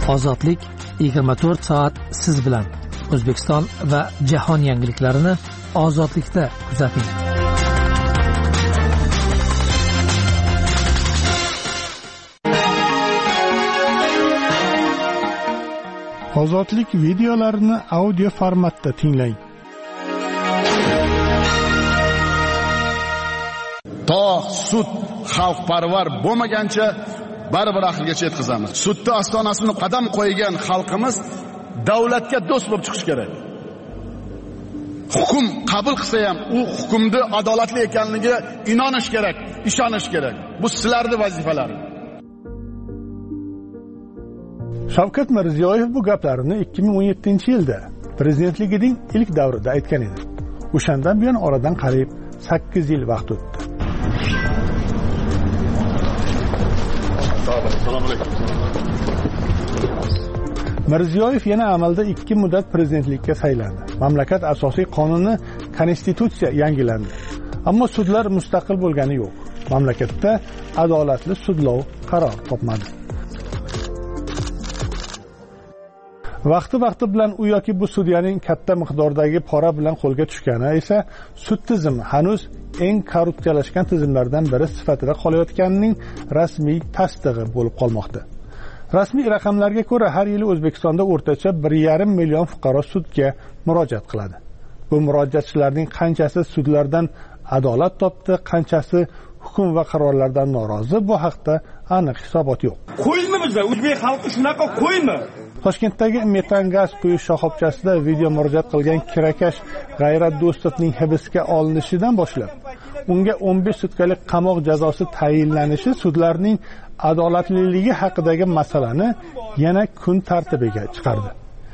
Ozodlik 24 soat siz bilan. O'zbekiston va jahon yangiliklarini Ozodlikda kuzating. Ozodlik videolarini audio formatda tinglang. To sud xalqparvar bo'lmagancha baribir oxirigacha yetkazamiz. Sudda ostonasini qadam qo'ygan xalqimiz davlatga do'st bo'lib chiqish kerak. Hukm qabul qilsa ham u hukmni adolatli ekanligiga inonish kerak, ishonish kerak. Bu sizlarning vazifalaringiz. Shavkat Mirziyoyev bu gaplarini 2017-yilda prezidentligining ilk davrida aytgan edi. O'shandan buyon oradan qariyb 8 yil vaqt o'tdi. Mirziyoyev yana amalda 2 muddat prezidentlikka saylandi. Mamlakat asosiy qonuni konstitutsiya yangilandi. Ammo sudlar mustaqil bo'lgani yo'q. Mamlakatda adolatli sudlov qaror topmadi. Vaqti bilan u yoki bu sudyaning katta miqdordagi pora bilan qo'lga tushgani esa sud tizimi hanuz eng korrupsiyalashgan tizimlardan biri sifatida qolayotganining rasmiy tasdig'i bo'lib qolmoqda. Rasmiy raqamlarga ko'ra har yili O'zbekistonda o'rtacha 1,5 million fuqaro sudga murojaat qiladi. Bu murojaatchilarning qanchasi sudlardan adolat topdi, qanchasi hukm va qarorlardan norozi, bu haqda aniq hisobot yo'q. Qo'ymi bizlar o'zbek xalqi shunaqa qo'ymi? Toshkentdagi metan gaz quyish shoxobchasida video murojaat qilgan kirakash G'ayrat Do'stovning hibsga olinishidan boshlab unga 15 sutkalik qamoq jazosi tayinlanishi sudlarning adolatliligi haqidagi masalani yana kun tartibiga chiqardi.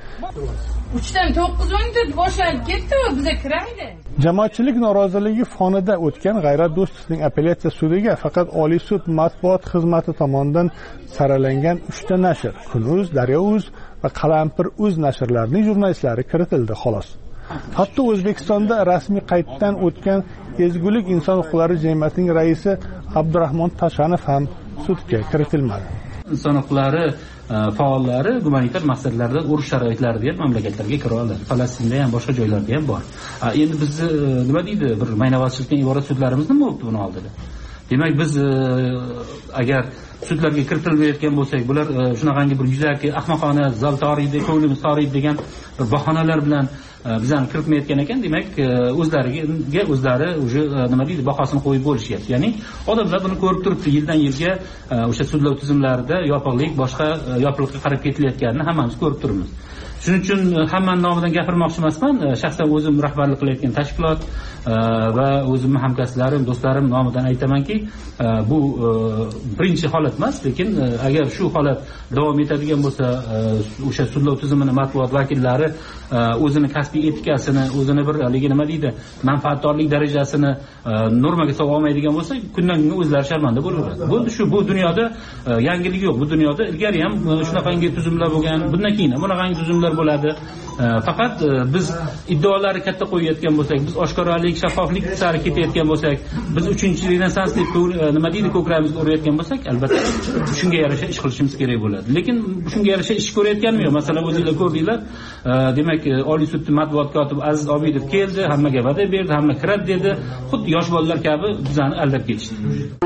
3dan 9 boshlanib ketdi, biza kiraydi. Jamoatchilik noroziligi fonida o'tgan G'ayrat Do'stovning apellyatsiya sudiga faqat Oliy sud matbuot xizmati tomonidan saralangan 3 ta nashr, Kun.uz, Daryo.uz va Qalampir.uz nashrlarining jurnalistlari kiritildi xolos. Hatto O'zbekistonda rasmiy qayddan o'tgan Ezgulik inson huquqlari jamiyatining raisi Abdurahmon Tashanov ham sudga kiritilmadi. Inson huquqlari faollari gumanitar maqsadlarda urush sharoitlarida ham mamlakatlarga kira oladi. Falastinda ham boshqa joylarda ham bor. Endi biz nima deydi, bir maynavozchilikdan iborat sudlarimiz nima bo'libdi buni oldida? Demak biz agar sudlarga kiritilmayotgan bo'lsak, bular shunaqangi bir yuzaki ahmoqona zal toriydi, ko'nglimiz toriydi degan bir bahonalar bilan bizani kiritmayotgan ekan, demak o'zlari уже nima deydi, bahosini qo'yib bo'lishyapti. Ya'ni odamlar buni ko'rib turibdi, yildan yilga o'sha sudlov tizimlarida yopiqlik, boshqa yopiqlikka qarab ketilayotganini hammamiz ko'rib turibmiz. Shuning uchun hammaning nomidan gapirmoqchi emasman. Shaxsan o'zim rahbarlik qilayotgan tashkilot va o'zimning hamkasblarim, do'stlarim nomidan aytamanki, bu birinchi holat emas, lekin agar shu holat davom etadigan bo'lsa, o'sha sudlov tizimini matbuot vakillari o'zini kasbiy etikasini, o'zini bir nima deydi, manfaatdorlik darajasini normaga solib olmaydigan bo'lsa, kundan kunga o'zlari sharmanda bo'laveradi. Bo'ldi shu, bu dunyoda yangilik yo'q. Bu dunyoda ilgari ham shunaqangi tuzumlar bo'lgan, bundan keyin ham bunaqangi tuzumlar bo'ladi. Faqat biz iddaolarni katta qo'yayotgan bo'lsak, biz oshkoralik, shaffoflik sari ketayotgan bo'lsak, biz 3-renessans deb nima deydi, ko'kramizga urayotgan bo'lsak, albatta shunga yarasha ish qilishimiz kerak bo'ladi. Lekin shunga yarasha ish ko'rayotganmi yo'q? Masalan, o'zingizlar ko'rdinglar, demak, Oliy sud matbuot kotibi Aziz Obidov keldi, hammaga va'da berdi, hamma kiradi dedi. Xuddi yosh bolalar kabi bizani aldab ketishdi.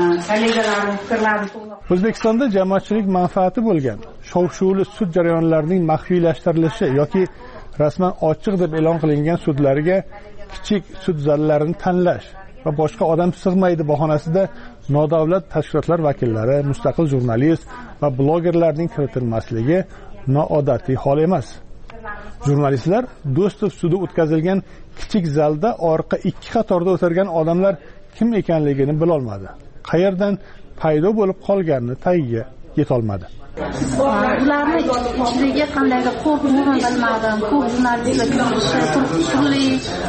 O'zbekistonda jamoatchilik manfaati bo'lgan shov-shuvli sud jarayonlarining maxfiylashtirilishi yoki rasman ochiq deb e'lon qilingan sudlarga kichik sud zallarini tanlash va boshqa odam sig'maydi bahonasida nodavlat tashkilotlar vakillari, mustaqil jurnalist va blogerlarning kiritilmasligi noodatiy hol emas. Jurnalistlar Do'stov sudi o'tkazilgan kichik zalda orqa 2 qatorda o'tirgan odamlar kim ekanligini bilolmadi. Qayerdan paydo bo'lib qolganini tagiga yetolmadi. Ularni ichidagi qandaydir qo'rquvni bilmadim. Ko'p jurnalistlar turli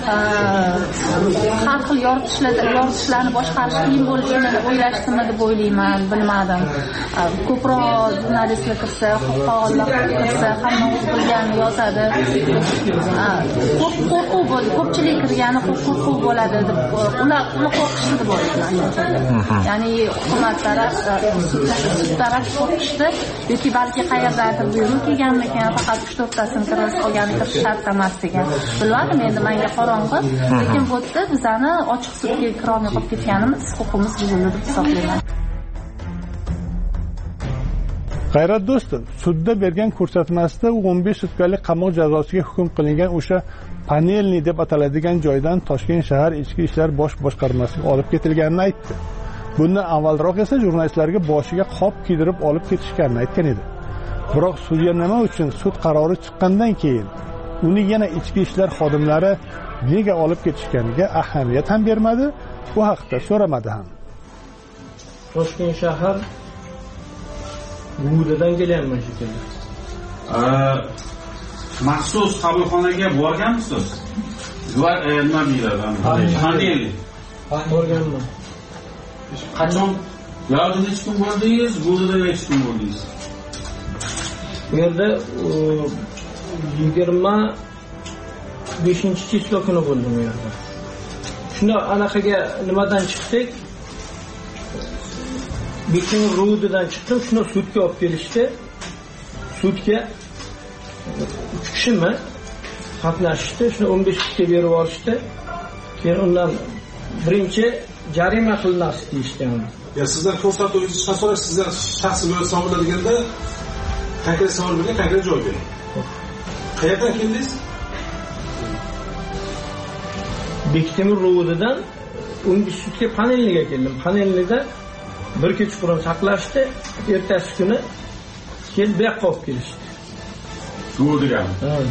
har xil yoritishlarni boshqarish qiyin bo'lishini o'ylashdimi deb o'ylayman, bilmadim. Ko'proq jurnalistlar kirsa, faollar kirsa, hamma o'z bilganini yozadi. Qo'rquv bo'ldi. Ko'pchilik kirgani qo'rquv bo'ladi deb ular qo'rqishdi deb o'ylayman. Ya'ni hukumat taraf, sud taraf qo'rqishdi. yoki balki qayerdandir buyruq kelganmikan, faqat 3-4tasini kirish olgani kirish shart emas degan. Bilmadim, endi menga qorong'i, lekin bu yerda bizani ochiq sudga kirolmay qolib ketganimiz huquqimiz buzildi deb hisoblayman. G'ayrat Do'stov sudda bergan ko'rsatmasida u 15 sutkalik qamoq jazosiga hukm qilingan o'sha panelni deb ataladigan joydan Toshkent shahar ichki ishlar bosh boshqarmasiga olib ketilganini aytdi. Bundan avvalroq esa jurnalistlarga boshiga qop kiydirib olib ketishganini aytgan edi. Biroq sudya nima uchun sud qarori chiqqandan keyin uni yana ichki ishlar xodimlari nega olib ketishganiga ahamiyat ham bermadi, bu haqda so'ramadi ham. Toshkent shahar Budadan kelganman shekilli. Maxsus qabulxonaga borganmisiz? Nima deyiladi? Qanday? Borganman. Qachon? Yo'lda necha kun bo'ldingiz? Budada necha kun bo'ldingiz? Bu yerda 25-cheklov kuni bo'ldim bu yerda. Shunda anaqaga nimadan chiqdik? Bekin ro'didan chiqdim, shuni sudga olib kelishdi. Sudga 3 kishimi qatnashdi, shuni 15 kishiga berib yuborishdi. Keyin undan birinchi jarima qilinasi deyishdi. Ya sizlar ko'rsatuvchi shaxslar sizlar shaxsiy bo'lib hisoblanadigan konkret savol bergan, konkret javob bering. Qayerdan keldingiz? Bektemir ro'didan 15 sudga panelga keldim. Panelda bir kechqurun saqlashdi, ertasi kuni kelib bu yoqqa olib kelishdi. Ro'diga.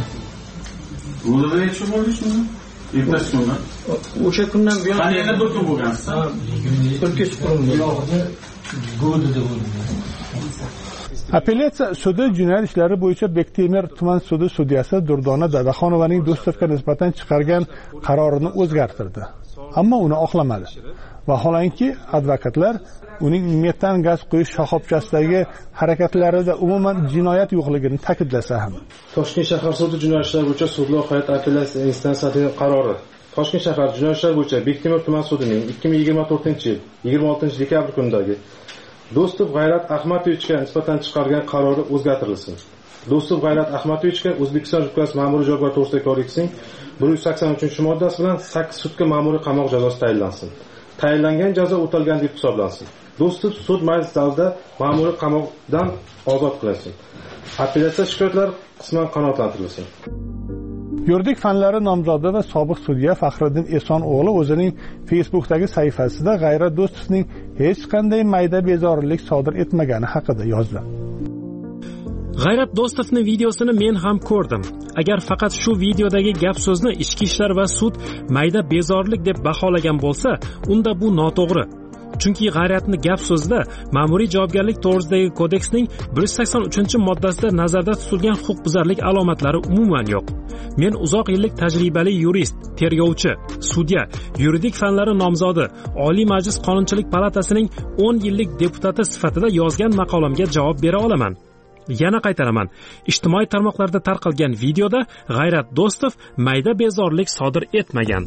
Ro'dida necha bo'ldingiz? Ertasi kuni. O'sha kundan buyon qanday bir kun bo'lgansiz? Bir kechqurun. Ro'dida bo'ldim. Apellyatsiya sudi jinoyat ishlari bo'yicha Bektemir tuman sudi sudyasi Durdona Dadaxonovaning Do'stovga nisbatan chiqargan qarorini o'zgartirdi. Ammo uni oqlamadi. Vaholanki advokatlar uning metan gaz quyish shoxobchasidagi harakatlarida umuman jinoyat yo'qligini ta'kidlasa ham. Toshkent shahar sudi jinoyat ishlari bo'yicha sudlov hay'at apellyatsiya instansiyasining qarori. Toshkent shahar jinoyat ishlari bo'yicha Bektemir tuman sudining 2024-yil 26-dekabr kunidagi Do'stov G'ayrat Ahmadovichga nisbatan chiqargan qarori o'zgartirilsin. Do'stov G'ayrat Ahmadovichga O'zbekiston Respublikasi Ma'muriy javobgarlik to'g'risidagi kodeksining 183-moddasi bilan 8 sutka ma'muriy qamoq jazosi tayinlansin. Tayinlangan jazo o'talgan deb hisoblansin. Do'stov sud majlis zalida ma'muriy qamoqdan ozod qilinsin. Apellyatsiya shikoyatlari qisman qanoatlantirilsin. Yuridik fanlari nomzodi va sobiq sudya Faxriddin Eson o'g'li o'zining Facebook'dagi sahifasida G'ayrat Do'stovning hech qanday mayda bezorilik sodir etmagani haqida yozdi. G'ayrat Do'stovning videosini men ham ko'rdim. Agar faqat shu videodagi gap so'zni ichki ishlar va sud mayda bezorilik deb baholagan bo'lsa, unda bu noto'g'ri. Chunki G'ayratni gap so'zida ma'muriy javobgarlik to'g'risidagi kodeksning 183-moddasida nazarda tutilgan huquqbuzarlik alomatlari umuman yo'q. Men uzoq yillik tajribali yurist, tergovchi, sudya, yuridik fanlari nomzodi, Oliy Majlis Qonunchilik palatasining 10 yillik deputati sifatida yozgan maqolamga javob bera olaman. Yana qaytaraman. Ijtimoiy tarmoqlarda tarqalgan videoda G'ayrat Do'stov mayda bezorilik sodir etmagan.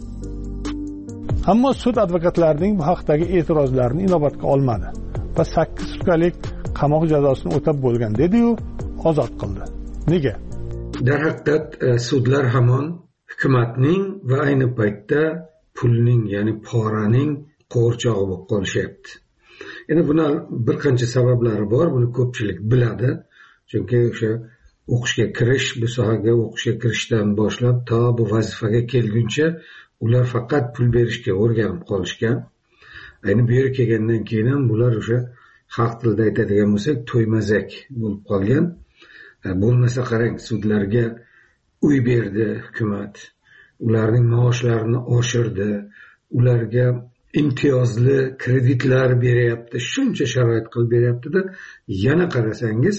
Ammo sud advokatlarining bu haqdagi e'tirozlarini inobatga olmadi va 8 sutkalik qamoq jazosini o'tab bo'lgan dedi-yu, ozod qildi. Nega? Darhaqiqat sudlar hamon hukumatning va ayni paytda pulning, ya'ni poraning qo'rchog'i bo'lib qolishyapti. Endi buni bir qancha sabablari bor, buni ko'pchilik biladi. Chunki o'sha o'qishga kirish, bu sohaga o'qishga kirishdan boshlab to bu vazifaga kelguncha ular faqat pul berishga o'rganib qolishgan. Ayni bu yerga kelgandan keyin ham bular o'sha xalq tilida aytadigan bo'lsak, to'ymazak bo'lib qolgan. Bo'lmasa qarang, sudlarga uy berdi hukumat, ularning maoshlarini oshirdi, ularga imtiyozli kreditlar beryapti, shuncha sharoit qilib beryapti-da, yana qarasangiz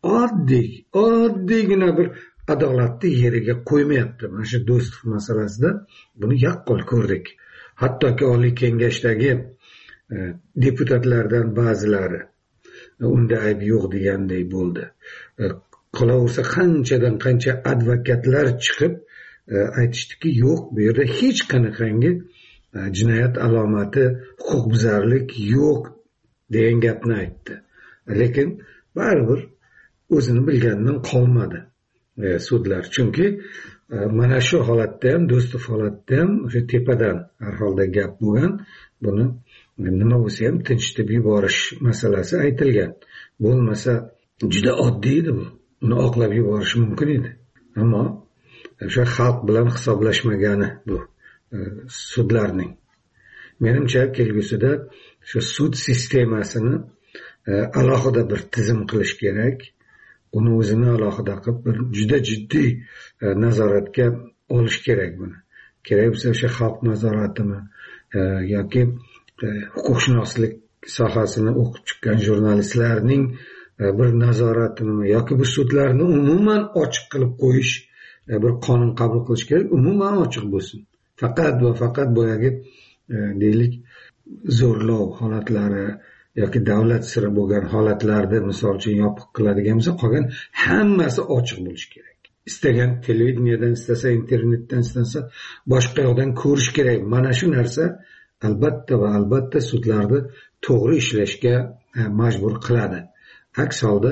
oddiygina bir adolatni yeriga qo'ymayapti. Mana shu Do'stov masalasida buni yaqqol ko'rdik. Hattoki Oliy Kengashdagi deputatlardan ba'zilari unda ayb yo'q deganday bo'ldi. Qolaversa qanchadan qancha advokatlar chiqib aytishdiki, yo'q, bu yerda hech qanaqangi jinoyat alomati, huquqbuzarlik yo'q degan gapni aytdi. Lekin baribir o'zini bilganidan qolmadi sudlar. Chunki mana shu holatda ham, Do'stov holatda ham o'sha tepadan har holda gap bo'lgan. Buni nima bo'lsa ham tinchitib yuborish masalasi aytilgan. Bo'lmasa juda oddiy edi bu. Uni oqlab yuborish mumkin edi. Ammo o'sha xalq bilan hisoblashmagani bu sudlarning. Menimcha kelgusida shu sud sistemasini alohida bir tizim qilish kerak. Uni o'zini alohida qilib bir juda jiddiy nazoratga olish kerak buni. Kerak bo'lsa o'sha xalq nazoratimi yoki huquqshunoslik sohasini o'qib chiqqan jurnalistlarning bir nazoratimi yoki bu sudlarni umuman ochiq qilib qo'yish bir qonun qabul qilish kerak. Umuman ochiq bo'lsin. Faqat va faqat boyagi deylik zo'rlov holatlari yoki davlat siri bo'lgan holatlarda misol uchun yopiq qiladigan bo'lsa, qolgan hammasi ochiq bo'lishi kerak. Istagan televideniyadan, istasa internetdan, istasa boshqa yoqdan ko'rish kerak. Mana shu narsa albatta va albatta sudlarni to'g'ri ishlashga majbur qiladi. Aks holda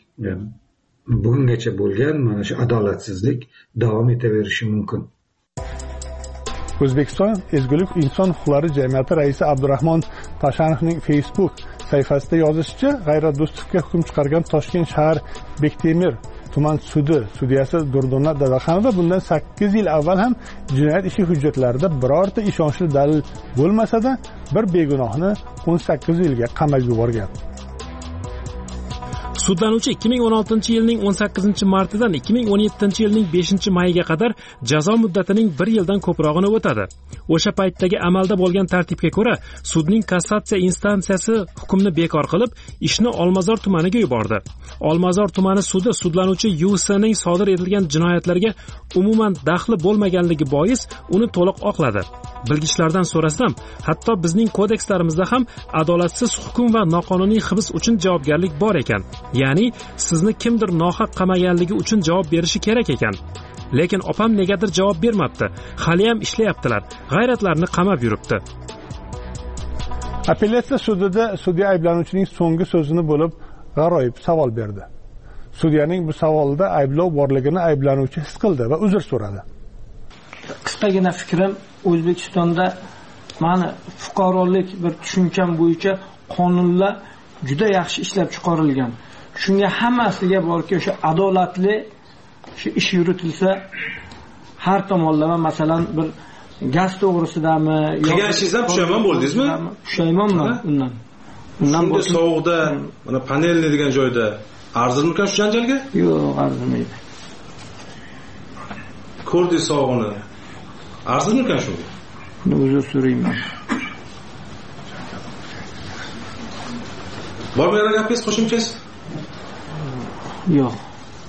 bungacha bo'lgan mana shu adolatsizlik davom etaverishi mumkin. O'zbekiston Ezgulik inson huquqlari jamiyati raisi Abdurahmon Tashanovning Facebook sahifasida yozishicha, G'ayrat Do'stovga hukm chiqargan Toshkent shahar Bektemir tuman sudi sudyasi Durdona Dadaxonova bundan 8 yil avval ham jinoyat ishi hujjatlarida birorta ishonchli dalil bo'lmasa-da, bir begunohni 18 yilga qamab yuborgan. Sudlanuvchi 2016-yilning 18-martidan 2017-yilning 5-mayiga qadar jazo muddatining 1 yildan ko'prog'ini o'tadi. O'sha paytdagi amalda bo'lgan tartibga ko'ra, sudning kassatsiya instansiyasi hukmni bekor qilib, ishni Olmazor tumaniga yubordi. Olmazor tumani sudi sudlanuvchi Yusining sodir etilgan jinoyatlarga umuman daxli bo'lmaganligi bois uni to'liq oqladi. Bilgichlardan so'rasam, hatto bizning kodekslarimizda ham adolatsiz hukm va noqonuniy hibs uchun javobgarlik bor ekan. Ya'ni sizni kimdir nohaq qamaganligi uchun javob berishi kerak ekan. Lekin opam negadir javob bermabdi. Hali ham ishlayaptilar. G'ayratlarni qamab yuribdi. Apellyatsiya sudida sudya ayblanuvchining so'nggi so'zini bo'lib g'aroyib savol berdi. Sudyaning bu savolida ayblov borligini ayblanuvchi his qildi va uzr so'radi. Qisqagina fikrim, O'zbekistonda mana fuqarolik bir tushuncham bo'yicha qonunlar juda yaxshi ishlab chiqarilgan. Shunga hammasiga borki, o'sha adolatli shu ish yuritilsa, har tomonlama, masalan, bir gaz to'g'risidami, qilgan ishingizdan pushaymon bo'ldingizmi? Pushaymonman undan. Shunda sovuqda, mana panelni degan joyda arzirmikan shu janjalga? Yo'q, arzimaydi. Ko'rdingiz sovuqni. Arzirmikan shunga? Buni o'zi so'rayman. Bormi yana gapingiz, qo'shimchasiz? Yo'q.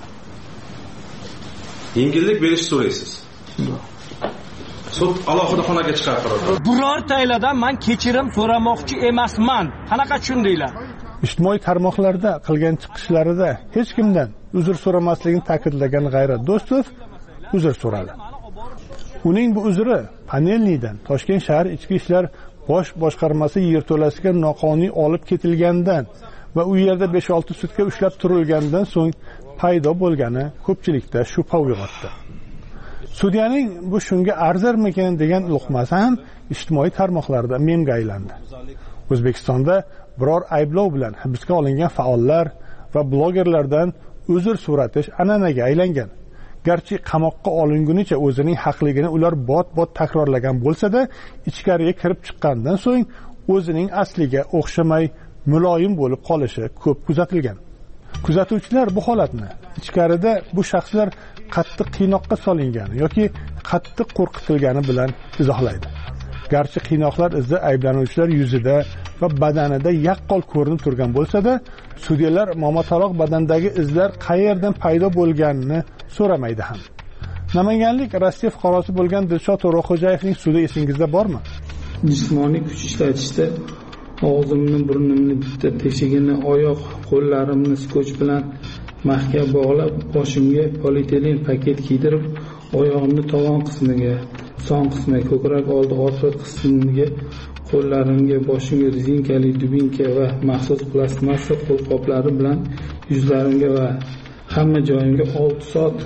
Yengillik berish so'raysiz. Yo'q. Sud alohida xonaga chiqarib qo'yadi. Birortanglardan men kechirim so'ramoqchi emasman. Qanaqa tushundinglar? Ijtimoiy tarmoqlarda qilgan chiqishlarida hech kimdan uzr so'ramasligini ta'kidlagan G'ayrat Do'stov uzr so'radi. Uning bu uzri Panelnidan Toshkent shahar ichki ishlar bosh boshqarmasi yerto'lasiga noqonuniy olib ketilgandan va u yerda 5-6 sutka ushlab turilgandan so'ng paydo bo'lgani ko'pchilikda shubha uyg'otdi. Sudyaning bu shunga arzirmikan degan luqmasi ham ijtimoiy tarmoqlarda memga aylandi. O'zbekistonda biror ayblov bilan hibsga olingan faollar va blogerlardan uzr so'ratish an'anaga aylangan. Garchi qamoqqa olingunicha o'zining haqligini ular bot-bot takrorlagan bo'lsa-da, ichkariga kirib chiqqandan so'ng o'zining asliga o'xshamay muloyim bo'lib qolishi ko'p kuzatilgan. Kuzatuvchilar bu holatni ichkarida bu shaxslar qattiq qiynoqqa solingani yoki qattiq qo'rqitilgani bilan izohlaydi. Garchi qiynoqlar izi ayblanuvchilar yuzida va badanida yaqqol ko'rinib turgan bo'lsa-da, sudyalar momotaloq badandagi izlar qayerdan paydo bo'lganini so'ramaydi ham. Namanganlik Rossiya fuqarosi bo'lgan Dilshod To'raqo'jayevning sudi esingizda bormi? Jismoniy kuch ishlatishda og'zimni, burnimni, bitta teshigini, oyoq, qo'llarimni skotch bilan mahkam bog'lab, boshimga polietilen paket kiydirib, oyog'imni tovon qismiga, son qismiga, ko'krak oldi orqa qismiga qo'llarimga, boshimga rezinkali dubinka va maxsus plastmassa qo'lqoplari bilan yuzlarimga va hamma joyimga 6 soat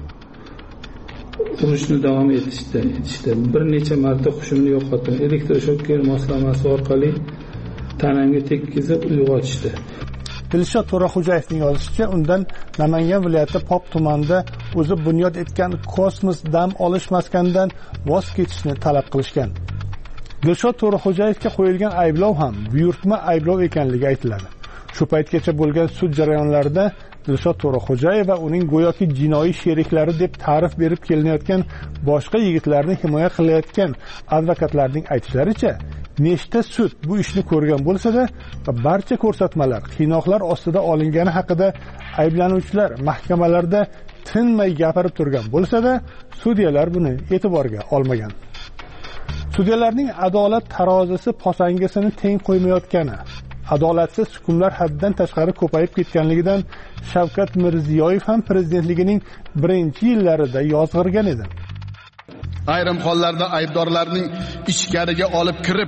urishni davom etishdi. Bir necha marta hushimni yo'qotdim. Elektroshoker moslamasi orqali tanamga tekkizib uyg'otishdi. Dilshod To'raxo'jayevning yozishicha, undan Namangan viloyati Pop tumanida o'zi bunyod etgan kosmos dam olish maskanidan voz kechishni talab qilishgan. Dilshod To'raxo'jayevga qo'yilgan ayblov ham buyurtma ayblov ekanligi aytiladi. Shu paytgacha bo'lgan sud jarayonlarida Dilshod To'raxo'jayev va uning go'yoki jinoiy sheriklari deb ta'rif berib kelinayotgan boshqa yigitlarni himoya qilayotgan advokatlarning aytishlaricha, nechta sud bu ishni ko'rgan bo'lsa-da, barcha ko'rsatmalar qiynoqlar ostida olingani haqida ayblanuvchilar mahkamalarda tinmay gapirib turgan bo'lsa-da, sudyalar buni e'tiborga olmagan. Sudyalarning adolat tarozisi posangasini teng qo'ymayotgani, adolatsiz hukmlar haddan tashqari ko'payib ketganligidan Shavkat Mirziyoyev ham prezidentligining birinchi yillarida yozg'irgan edi. Ayrim hollarda aybdorlarning ichkariga olib kirib,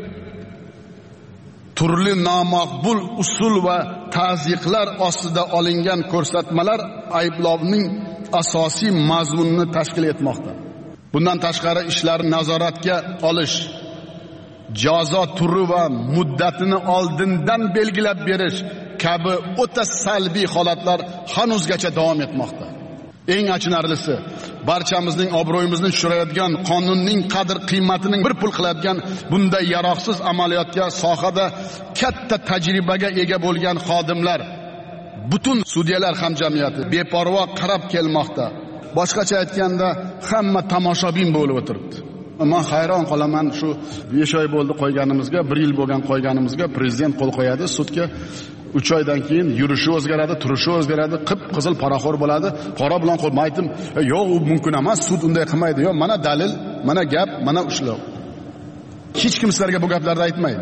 turli nomaqbul usul va ta'ziqlar ostida olingan ko'rsatmalar ayblovning asosiy mazmunini tashkil etmoqda. Bundan tashqari ishlarni nazoratga olish, jazo turi va muddatini oldindan belgilab berish kabi o'ta salbiy holatlar hanuzgacha davom etmoqda. Eng achinarlisi, barchamizning obro'yimizni tushirayotgan, qonunning qadr-qiymatining bir pul qiladigan bunday yaroqsiz amaliyotga sohada katta tajribaga ega bo'lgan xodimlar, butun sudyalar hamjamiyati beparvo qarab kelmoqda. Boshqacha aytganda, hamma tomoshabin bo'lib o'tiribdi. Men hayron qolaman, shu 5 oy bo'ldi qo'yganimizga, 1 yil bo'lgan qo'yganimizga prezident qo'l qo'yadi, sudga 3 oydan keyin yurishi o'zgaradi, turishi o'zgaradi, qip-qizil paraxo'r bo'ladi. Qora bilan qo'l aytdim, yo'q, u mumkin emas, sud unday qilmaydi. Yo'q, mana dalil, mana gap, mana ushlov. Hech kim sizlarga bu gaplarni aytmaydi.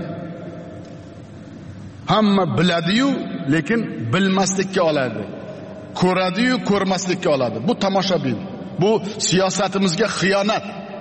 Hamma biladi-yu, lekin bilmaslikka oladi. Ko'radi-yu, ko'rmaslikka oladi. Bu tomoshabin. Bu siyosatimizga xiyonat.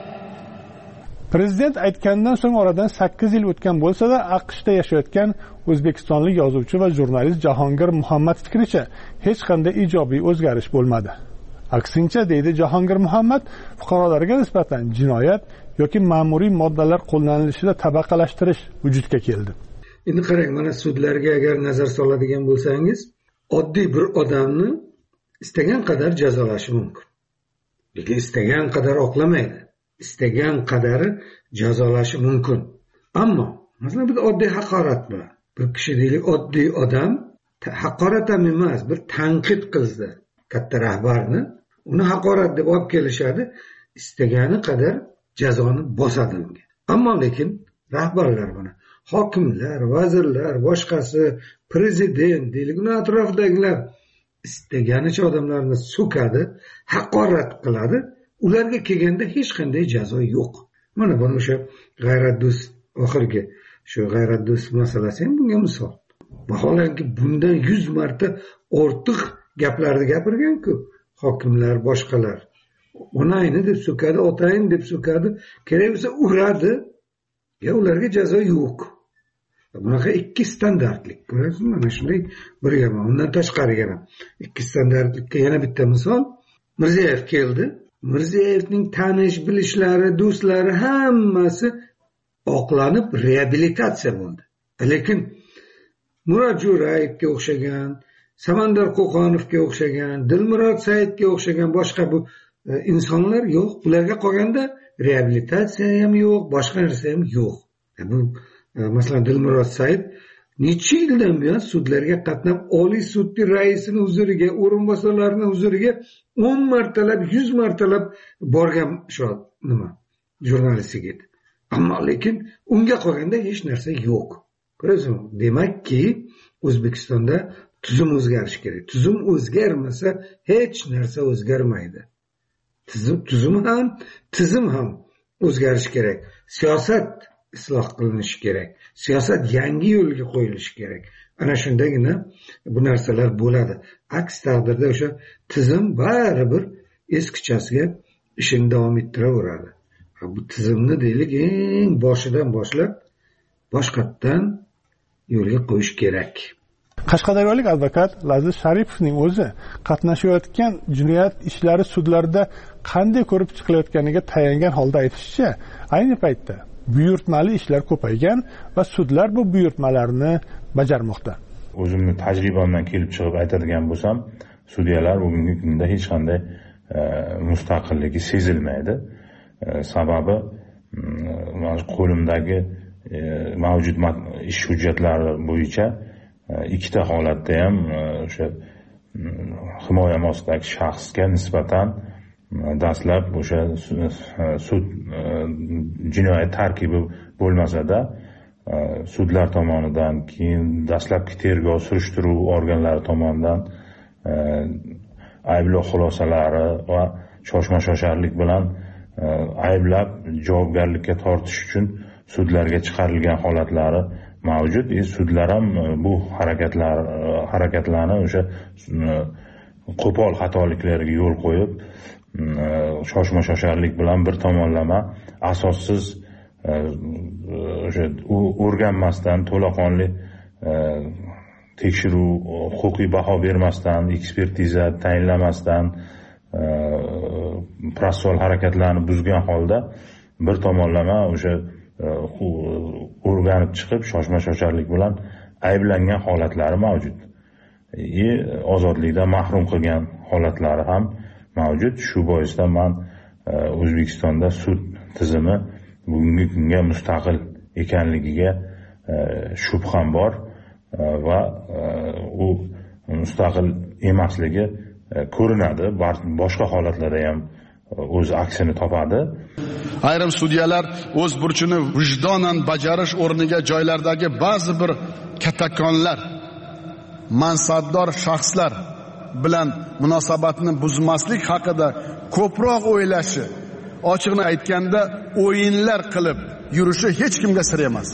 Prezident aytgandan so'ng oradan 8 yil o'tgan bo'lsa-da, AQShda yashayotgan o'zbekistonlik yozuvchi va jurnalist Jahongir Muhammad fikricha hech qanday ijobiy o'zgarish bo'lmadi. Aksincha, deydi Jahongir Muhammad, fuqarolarga nisbatan jinoyat yoki ma'muriy moddalar qo'llanilishida tabaqalashtirish vujudga keldi. Endi qarang, mana sudlarga agar nazar soladigan bo'lsangiz, oddiy bir odamni istagan qadar jazolashi mumkin. Lekin istagan qadar oqlamaydi. Istagan qadari jazolashi mumkin. Ammo masalan bir oddiy haqorat bilan bir kishi deylik, oddiy odam haqorat ham emas, bir tanqid qildi katta rahbarni, uni haqorat deb olib kelishadi, istagani qadar jazoni bosadi unga. Ammo lekin rahbarlar buni hokimlar, vazirlar, boshqasi, prezident deylik, uni atrofidagilar istaganicha odamlarni so'kadi, haqorat qiladi. Ularga kelganda hech qanday jazo yo'q. Mana buni o'sha G'ayratdo'st oxirgi shu G'ayratdo'st masalasi ham bunga misol. Vaholanki bundan 100 marta ortiq gaplarni gapirgan-ku hokimlar, boshqalar. Onayni deb so'kadi, otayni deb so'kadi, kerak bo'lsa uradi. Ularga jazo yo'q. Bunaqa ikki standartlik. Ko'rasizmi? Mana shunday bir yomon. Undan tashqari yana ikki standartlikka yana bitta misol. Mirziyoyev keldi. Mirziyevning tanish bilishlari, do'stlari hammasi oqlanib reabilitatsiya bo'ldi. Lekin Murod Jo'rayevga o'xshagan, Samandar Qo'qonovga o'xshagan, Dilmurod Saidga o'xshagan boshqa bu insonlar yo'q. Ularga qolganda reabilitatsiya ham yo'q, boshqa narsa ham yo'q. Bu masalan Dilmurod Said necha yildan buyon sudlarga qatnab, Oliy sudning raisini huzuriga, o'rinbosarlarining huzuriga 10 martalab, 100 martalab borgan shu nima jurnalistga. Ammo lekin unga qolganda hech narsa yo'q. Ko'rasizmi? Demakki, O'zbekistonda tuzum o'zgarishi kerak. Tuzum o'zgarmasa hech narsa o'zgarmaydi. Tizim ham o'zgarishi kerak. Siyosat isloh qilinishi kerak. Siyosat yangi yo'lga qo'yilishi kerak. Ana shundagina bu narsalar bo'ladi. Aks taqdirda o'sha tizim baribir eskichasiga ishini davom ettiraveradi. Bu tizimni deylik eng boshidan boshlab boshqatdan yo'lga qo'yish kerak. Qashqadaryolik advokat Laziz Sharipovning o'zi qatnashayotgan jinoyat ishlari sudlarda qanday ko'rib chiqilayotganiga tayangan holda aytishicha, ayni paytda buyurtmali ishlar ko'paygan va sudlar bu buyurtmalarni bajarmoqda. O'zimni tajribamdan kelib chiqib aytadigan bo'lsam, sudyalar bugungi kunda hech qanday mustaqilligi sezilmaydi. Sababi qo'limdagi mavjud ish hujjatlari bo'yicha ikkita holatda ham o'sha himoya ostidagi shaxsga nisbatan dastlab o'sha sud jinoyat tarkibi bo'lmasa-da sudlar tomonidan, keyin dastlabki tergov surishtiruv organlari tomonidan ayblov xulosalari va shoshma-shosharlik bilan ayblab javobgarlikka tortish uchun sudlarga chiqarilgan holatlari mavjud. Sudlar ham bu harakatlarni o'sha qo'pol xatoliklarga yo'l qo'yib, shoshma-shosharlik bilan bir tomonlama asossiz o'sha o'rganmasdan, to'laqonli tekshiruv, huquqiy baho bermasdan, ekspertiza tayinlamasdan protsessual harakatlarni buzgan holda bir tomonlama o'sha o'rganib chiqib shoshma-shosharlik bilan ayblangan holatlari mavjud. Ozodlikdan mahrum qilgan holatlari ham mavjud. Shu boisdan men O'zbekistonda sud tizimi bugungi kunga mustaqil ekanligiga shubham bor va u mustaqil emasligi ko'rinadi. Boshqa holatlarda ham o'z aksini topadi. Ayrim sudyalar o'z burchini vijdonan bajarish o'rniga joylardagi ba'zi bir kattakonlar, mansabdor shaxslar bilan munosabatni buzmaslik haqida ko'proq o'ylashi, ochiqni aytganda o'yinlar qilib yurishi hech kimga sir emas.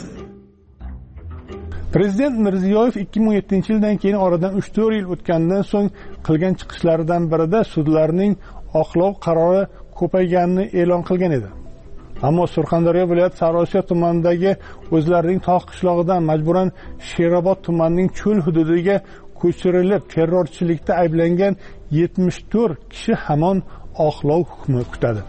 Prezident Mirziyoyev 2017-yildan keyin oradan 3-4 yil o'tgandan so'ng qilgan chiqishlaridan birida sudlarning oqlov qarori ko'payganini e'lon qilgan edi. Ammo Surxondaryo viloyat Sariosiyo tumanidagi o'zlarining tog' qishlog'idan majburan Sherobod tumanining cho'l hududiga ko'chirilib terrorchilikda ayblangan 74 kishi hamon oqlov hukmi kutadi.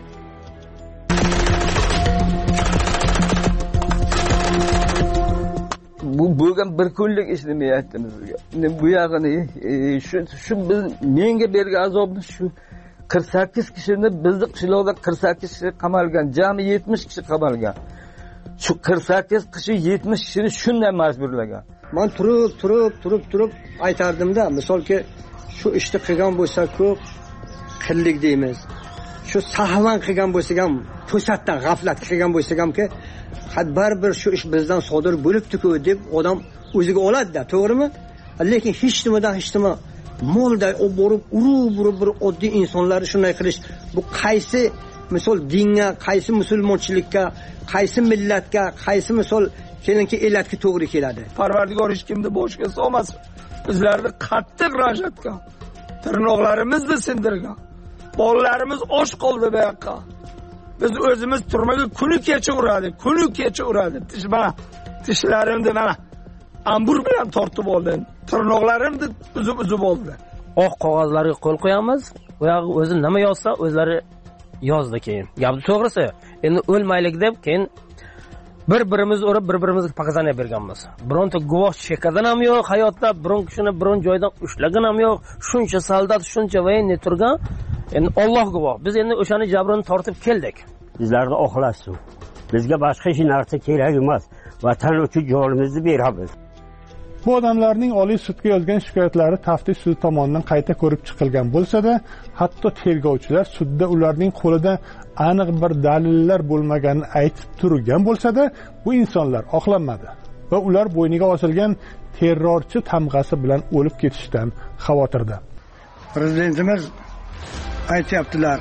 Bu bo'lgan bir kunlik ish demayapti bizga. Bu yog'ini shu biz menga bergan azobni shu 48 kishini bizni qishloqda 48 kishi qamalgan, jami 70 kishi qamalgan. Shu 48 kishi 70 kishini shunday majburlagan. Men turib aytardimda, misolki shu ishni qilgan bo'lsa-ku qillik deymiz. Shu sahvan qilgan bo'lsa ham, to'satdan g'aflat qilgan bo'lsa hamki, baribir shu ish bizdan sodir bo'libdi-ku deb odam o'ziga oladi-da, to'g'rimi? Lekin hech nima molda borib urib bir oddiy insonlar shunday qilish, bu qaysi misol dinga, qaysi musulmonchilikka, qaysi millatga, qaysi misol kelinki elatga to'g'ri keladi? Parvardigor hech kimni boshga solmasin. Bizlarni qattiq rajatgan, tirnoqlarimizni sindirgan, bolalarimiz och qoldi bu yoqqa. Biz o'zimiz turmaga kuni kecha uradi. Tishlarimni mana ambur bilan tortib oldi. Tirnoqlarimni uzib oldi. Oq qog'ozlarga qo'l qo'yamiz. U yog'i o'zi nima yozsa, o'zlari yozdi keyin. Gapni to'g'risi, endi o'lmaylik deb keyin bir-birimizni urib, bir-birimizga pokazaniya berganmiz. Bironta guvoh chekadan ham yo'q, hayotda biron kishini biron joydan ushlagan ham yo'q. Shuncha soldat, shuncha voyenniy turgan. Endi Alloh guvoh, biz endi o'shani jabrini tortib keldik. Bizlarni oqlasin. Bizga boshqa hech narsa kerak emas. Vatan uchun jonimizni beramiz. Bu odamlarning Oliy sudga yozgan shikoyatlari taftish sudi tomonidan qayta ko'rib chiqilgan bo'lsa-da, hatto tergovchilar sudda ularning qo'lida aniq bir dalillar bo'lmaganini aytib turgan bo'lsa-da, bu insonlar oqlanmadi va ular bo'yniga osilgan terrorchi tamg'asi bilan o'lib ketishdan xavotirda. Prezidentimiz aytayaptilar,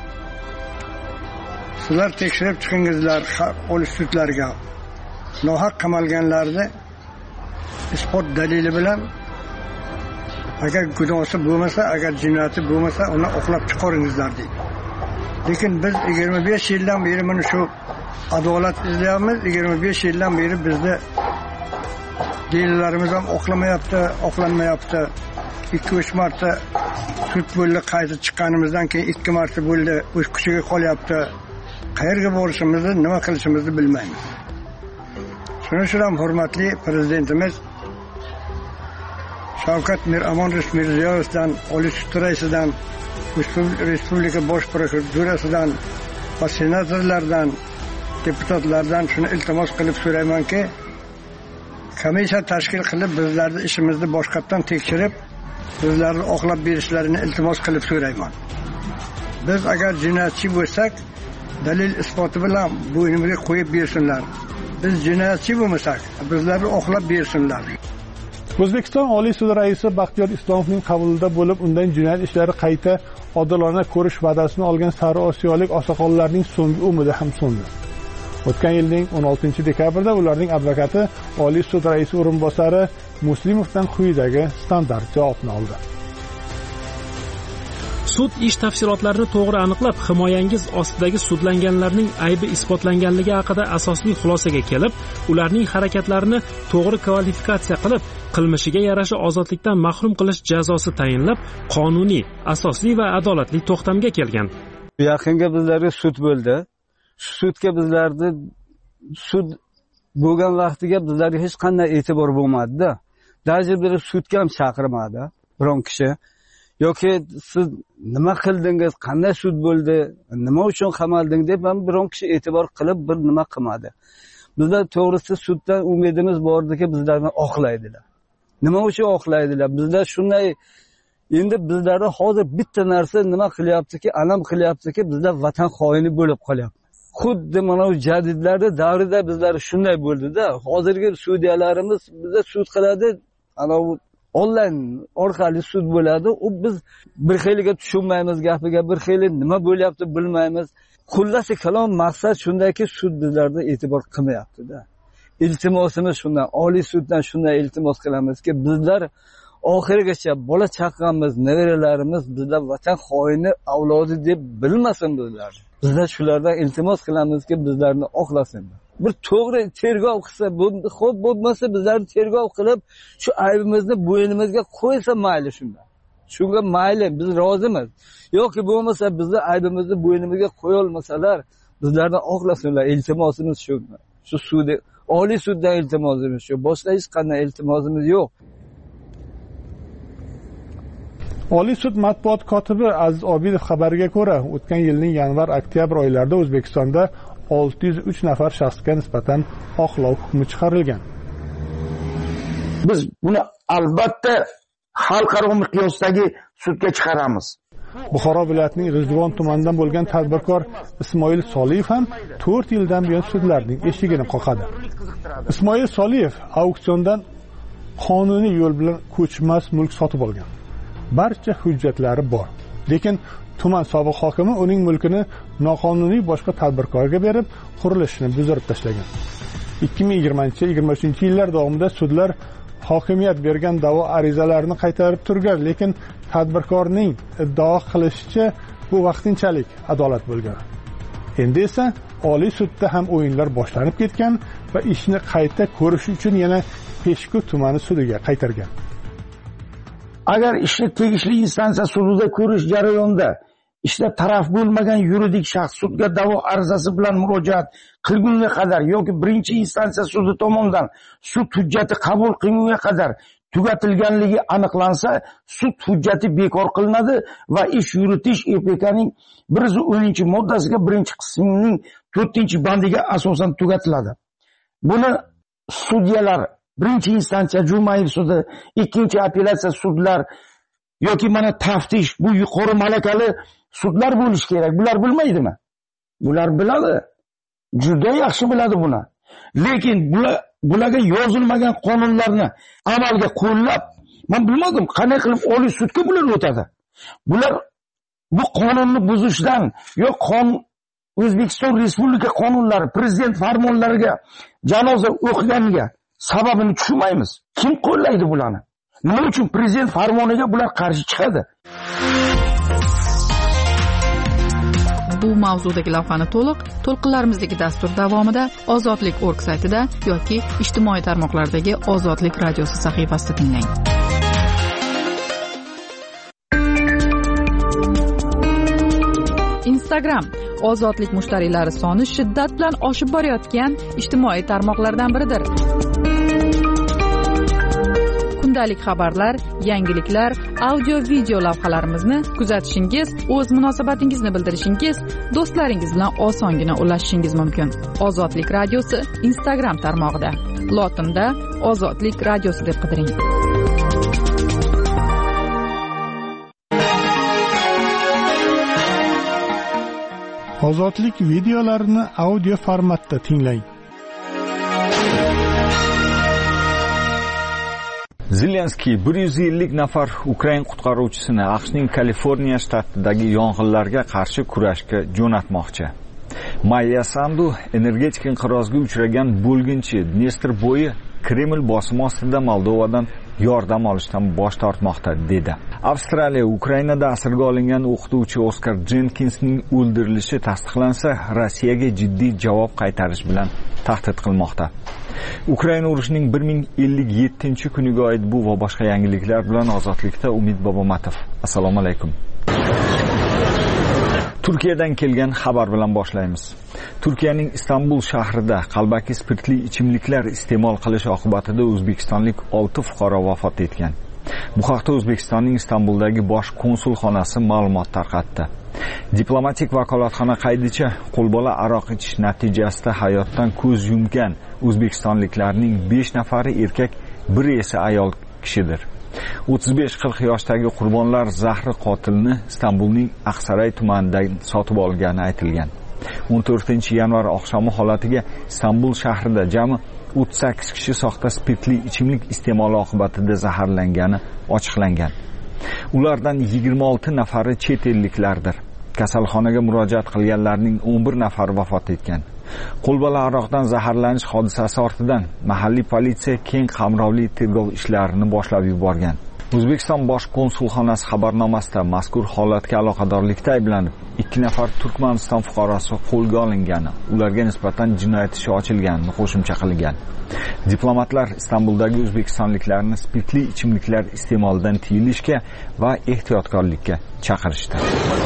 sizlar tekshirib chiqingizlar Oliy sudlarga. Nohaq qamalganlarni isbot dalili bilan agar gunohi bo'lmasa, agar jinoyati bo'lmasa, uni oqlab chiqaringizlar deydi. Lekin biz 25 yildan beri mana shu adolat izlayapmiz. 25 yildan beri bizni delillarimiz ham oqlanmayapti. 2-3 marta sud bo'ldi, qayta chiqqanimizdan keyin 2 marta bo'ldi, o'z kuchiga qolyapti. Qayerga borishimizni, nima qilishimizni bilmaymiz. Shuning uchun ham hurmatli prezidentimiz Shavkat Mirziyoyevdan, Oliy sud raisidan, Respublika bosh prokuraturasidan va senatorlardan, deputatlardan shuni iltimos qilib so'raymanki, komissiya tashkil qilib bizlarni ishimizni boshqatdan tekshirib, bizlarni oqlab berishlarini iltimos qilib so'rayman. Biz agar jinoyatchi bo'lsak, dalil isboti bilan bo'ynimizga qo'yib bersinlar. Biz jinoyatchi bo'lmasak, bizlarni oqlab bersinlar. O'zbekiston Oliy sudi raisi Baxtiyor Islomovning qabulida bo'lib, undan jinoyat ishlari qayta odilona ko'rish va'dasini olgan Sari Osiyolik oqsoqollarning so'nggi umidi ham so'ndi. O'tgan yilning 16-dekabrda ularning advokati Oliy sud raisi o'rinbosari Muslimovdan quyidagi standart javobni oldi. Sud ish tafsilotlarini to'g'ri aniqlab, himoyangiz ostidagi sudlanganlarning aybi isbotlanganligi haqida asosli xulosaga kelib, ularning harakatlarini to'g'ri kvalifikatsiya qilib, qilmishiga yarasha ozodlikdan mahrum qilish jazosi tayinlab, qonuniy, asosli va adolatli to'xtamga kelgan. Yaqinga bizlarga sud bo'ldi. Sudga bizlarni sud bo'lgan vaqtiga bizlarga hech qanday e'tibor bo'lmadi-da. Даже bir sudga ham chaqirmadi biron kishi. Yoki siz nima qildingiz, qanday sud bo'ldi, nima uchun qamalding deb ham biron kishi e'tibor qilib bir nima qilmadi. Bizlar to'g'risi suddan umidimiz bordiki, bizlarni oqlaydilar. Nima uchun oqlaydilar? Bizlar shunday, endi bizlarda hozir bitta narsa nima qilyaptiki, alam qilyaptiki, bizlar vatan xoini bo'lib qolyapmiz. Xuddi mana bu jadidlarda davrida bizlar shunday bo'ldi-da. Hozirgi sudyalarimiz bizda sud qiladi, ana bu onlayn orqali sud bo'ladi. U biz bir xiliga tushunmaymiz gapiga, bir xili nima bo'lyapti bilmaymiz. Xullas kalom maqsad shundayki, sud bizlarda e'tibor qilmayapti-da. Iltimosimiz shundan, Oliy suddan shunday iltimos qilamizki, bizlar oxirigacha bola chaqamiz, nevaralarimiz bizlar vatan xoini avlodi deb bilmasin bizlar. Bizlar shulardan iltimos qilamizki, bizlarni oqlasin. Bir to'g'ri tergov qilsa, xo'p bo'lmasa bizlarni tergov qilib, shu aybimizni bo'ynimizga qo'ysa mayli shunda. Shunga mayli, biz rozimiz. Yoki bo'lmasa bizni aybimizni bo'ynimizga qo'ya olmasalar, bizlarni oqlasinlar. Iltimosimiz shu. Shu sudi, Oliy suddan iltimosimiz shu. Boshqa hech qanday iltimosimiz yo'q. Oliy sud matbuot kotibi Aziz Obidov xabariga ko'ra, o'tgan yilning yanvar-oktyabr oylarida O'zbekistonda 603 nafar shaxsga nisbatan oqlov hukmi chiqarilgan. Biz buni albatta xalqaro miqyosdagi sudga chiqaramiz. Buxoro viloyatining G'ijduvon tumanidan bo'lgan tadbirkor Ismoil Soliyev ham 4 yildan buyon sudlarning eshigini qoqadi. Ismoil Soliyev auksiondan qonuniy yo'l bilan ko'chmas mulk sotib olgan. Barcha hujjatlari bor. Lekin tuman sobiq hokimi uning mulkini noqonuniy boshqa tadbirkorga berib, qurilishini buzdirib tashlagan. 2020-23 yillar davomida sudlar hokimiyat bergan da'vo arizalarini qaytarib turgan, lekin tadbirkorning iddao qilishicha bu vaqtinchalik adolat bo'lgan. Endi esa Oliy sudda ham o'yinlar boshlanib ketgan va ishni qayta ko'rish uchun yana Peshku tumani sudiga qaytargan. Agar ishni tegishli instansiya sudida ko'rish jarayonida ishda taraf bo'lmagan yuridik shaxs sudga da'vo arizasi bilan murojaat qilgunga qadar yoki birinchi instansiya sudi tomonidan sud hujjati qabul qilingunga qadar tugatilganligi aniqlansa, sud hujjati bekor qilinadi va ish yuritish EPKning 110-moddasiga 1-qismining 4-bandiga asosan tugatiladi. Buni sudyalar birinchi instansiya Jumayev sudi, ikkinchi apellyatsiya sudlar yoki mana taftish, bu yuqori malakali sudlar bo'lishi kerak. Bular bilmaydimi? Bular biladi. Juda yaxshi biladi buni. Lekin bularga yozilmagan qonunlarni amalga qo'llab, men bilmadim, qanday qilib Oliy sudga bular o'tadi. Bular bu qonunni buzishdan yo'q O'zbekiston Respublika qonunlari, prezident farmonlariga janoza o'qiganiga sababini tushunmaymiz. Kim qo'llaydi bularni? Nima uchun prezident farmoniga bular qarshi chiqadi? bu mavzudagi lavhani to'lqinlarimizdagi dastur davomida ozodlik.org saytida yoki ijtimoiy tarmoqlardagi Ozodlik radiosi sahifasida tinglang. Instagram ozodlik mushtariylari soni shiddat bilan oshib borayotgan ijtimoiy tarmoqlardan biridir. Kundalik xabarlar, yangiliklar, audio-video lavhalarimizni kuzatishingiz, o'z munosabatingizni bildirishingiz, do'stlaringiz bilan osongina ulashishingiz mumkin. Ozodlik radiosi Instagram tarmog'ida. Lotinda Ozodlik radiosi deb qidiring. Ozodlik videolarini audio formatda tinglang. Zelenskiy 150 nafar Ukrain qutqaruvchisini AQShning Kaliforniya shtatidagi yong'inlarga qarshi kurashga jo'natmoqchi. Maya Sandu energetik inqirozga uchragan bo'lginchi Dnestr bo'yi Kreml bosimi ostida Moldovadan yordam olishdan bosh tortmoqda dedi. Avstraliya Ukrainada asirga olingan o'qituvchi Oskar Jenkinsning o'ldirilishi tasdiqlansa, Rossiyaga jiddiy javob qaytarish bilan tahdid qilmoqda. Ukraina urushining 1057-kuniga oid bu va boshqa yangiliklar bilan Ozodlikda Umid Bobomatov. Assalomu alaykum. Turkiyadan kelgan xabar bilan boshlaymiz. Turkiyaning Istanbul shahrida qalbaki spirtli ichimliklar iste'mol qilish oqibatida o'zbekistonlik 6 fuqaro vafot etgan. Bu haqda O'zbekistonning Istanbuldagi bosh konsulxonasi ma'lumot tarqatdi. Diplomatik vakolatxona qaydicha, qo'lbola aroq ichish natijasida hayotdan ko'z yumgan o'zbekistonliklarning 5 nafari erkak, biri esa ayol kishidir. 35-40 yoshdagi qurbonlar zahri qotilni Istanbulning Aqsaray tumanidan sotib olgani aytilgan. 14-yanvar oqshomi holatiga Istanbul shahrida jami 38 kishi soxta spirtli ichimlik iste'moli oqibatida zaharlangani ochiqlangan. Ulardan 26 nafari chet elliklardir. Kasalxonaga murojaat qilganlarning 11 nafari vafot etgan. Qo'lbola aroqdan zaharlanish hodisasi ortidan mahalliy politsiya keng qamrovli tergov ishlarini boshlab yuborgan. O'zbekiston bosh konsulxonasi xabarnomasida mazkur holatga aloqadorlikda ayblanib 2 nafar Turkmaniston fuqarosi qo'lga olingani, ularga nisbatan jinoyat ishi ochilganini qo'shimcha qilgan. Diplomatlar Istanbuldagi o'zbekistonliklarni spirtli ichimliklar iste'molidan tiyilishga va ehtiyotkorlikka chaqirishdi.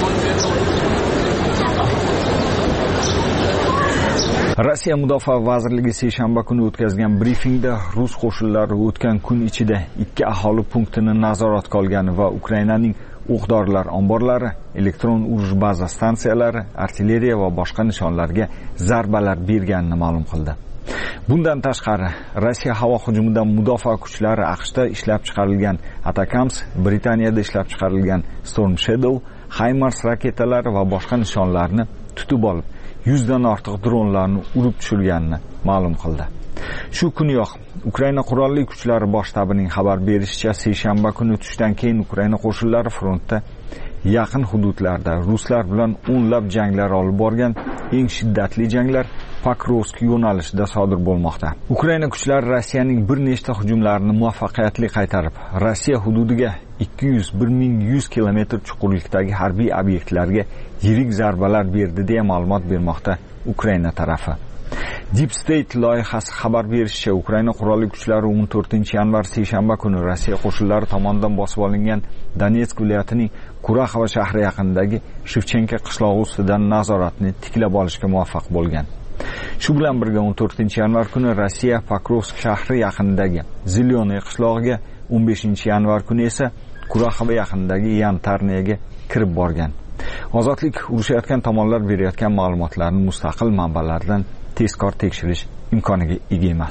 Rossiya Mudofaa vazirligi seshanba kuni o'tkazgan brifingda rus qo'shinlari o'tgan kun ichida 2 aholi punktini nazoratga olgani va Ukrainaning o'q-dorilar omborlari, elektron urush baza stansiyalari, artilleriya va boshqa nishonlarga zarbalar berganini ma'lum qildi. Bundan tashqari, Rossiya havo hujumidan mudofaa kuchlari AQShda ishlab chiqarilgan Atacams, Britaniyada ishlab chiqarilgan Storm Shadow, HIMARS raketalari va boshqa nishonlarni tutib olib, 100 dan ortiq dronlarni urib tushirganini ma'lum qildi. Shu kuniyoq Ukraina qurolli kuchlari bosh shtabining xabar berishicha, seshanba kuni tushdan keyin Ukraina qo'shinlari frontda yaqin hududlarda ruslar bilan o'nlab janglar olib borgan. Eng shiddatli janglar Pakrovsk yo'nalishida sodir bo'lmoqda. Ukraina kuchlari Rossiyaning bir nechta hujumlarini muvaffaqiyatli qaytarib, Rossiya hududiga 1100 kilometr chuqurlikdagi harbiy obyektlarga yirik zarbalar berdi deya ma'lumot bermoqda Ukraina tarafi. Deep State loyihasi xabar berishicha, Ukraina qurolli kuchlari 14-yanvar seshanba kuni Rossiya qo'shinlari tomonidan bosib olingan Donetsk viloyatining Kuraxova shahri yaqinidagi Shevchenko qishlog'i ustidan nazoratni tiklab olishga muvaffaq bo'lgan. Shu bilan birga 14-yanvar kuni Rossiya Pakrovsk shahri yaqinidagi Zelyoniy qishlog'iga, 15-yanvar kuni esa Kuraxova yaqinidagi Yantarniyaga kirib borgan. Ozodlik urushayotgan tomonlar berayotgan ma'lumotlarni mustaqil manbalardan tezkor tekshirish imkoniga ega emas.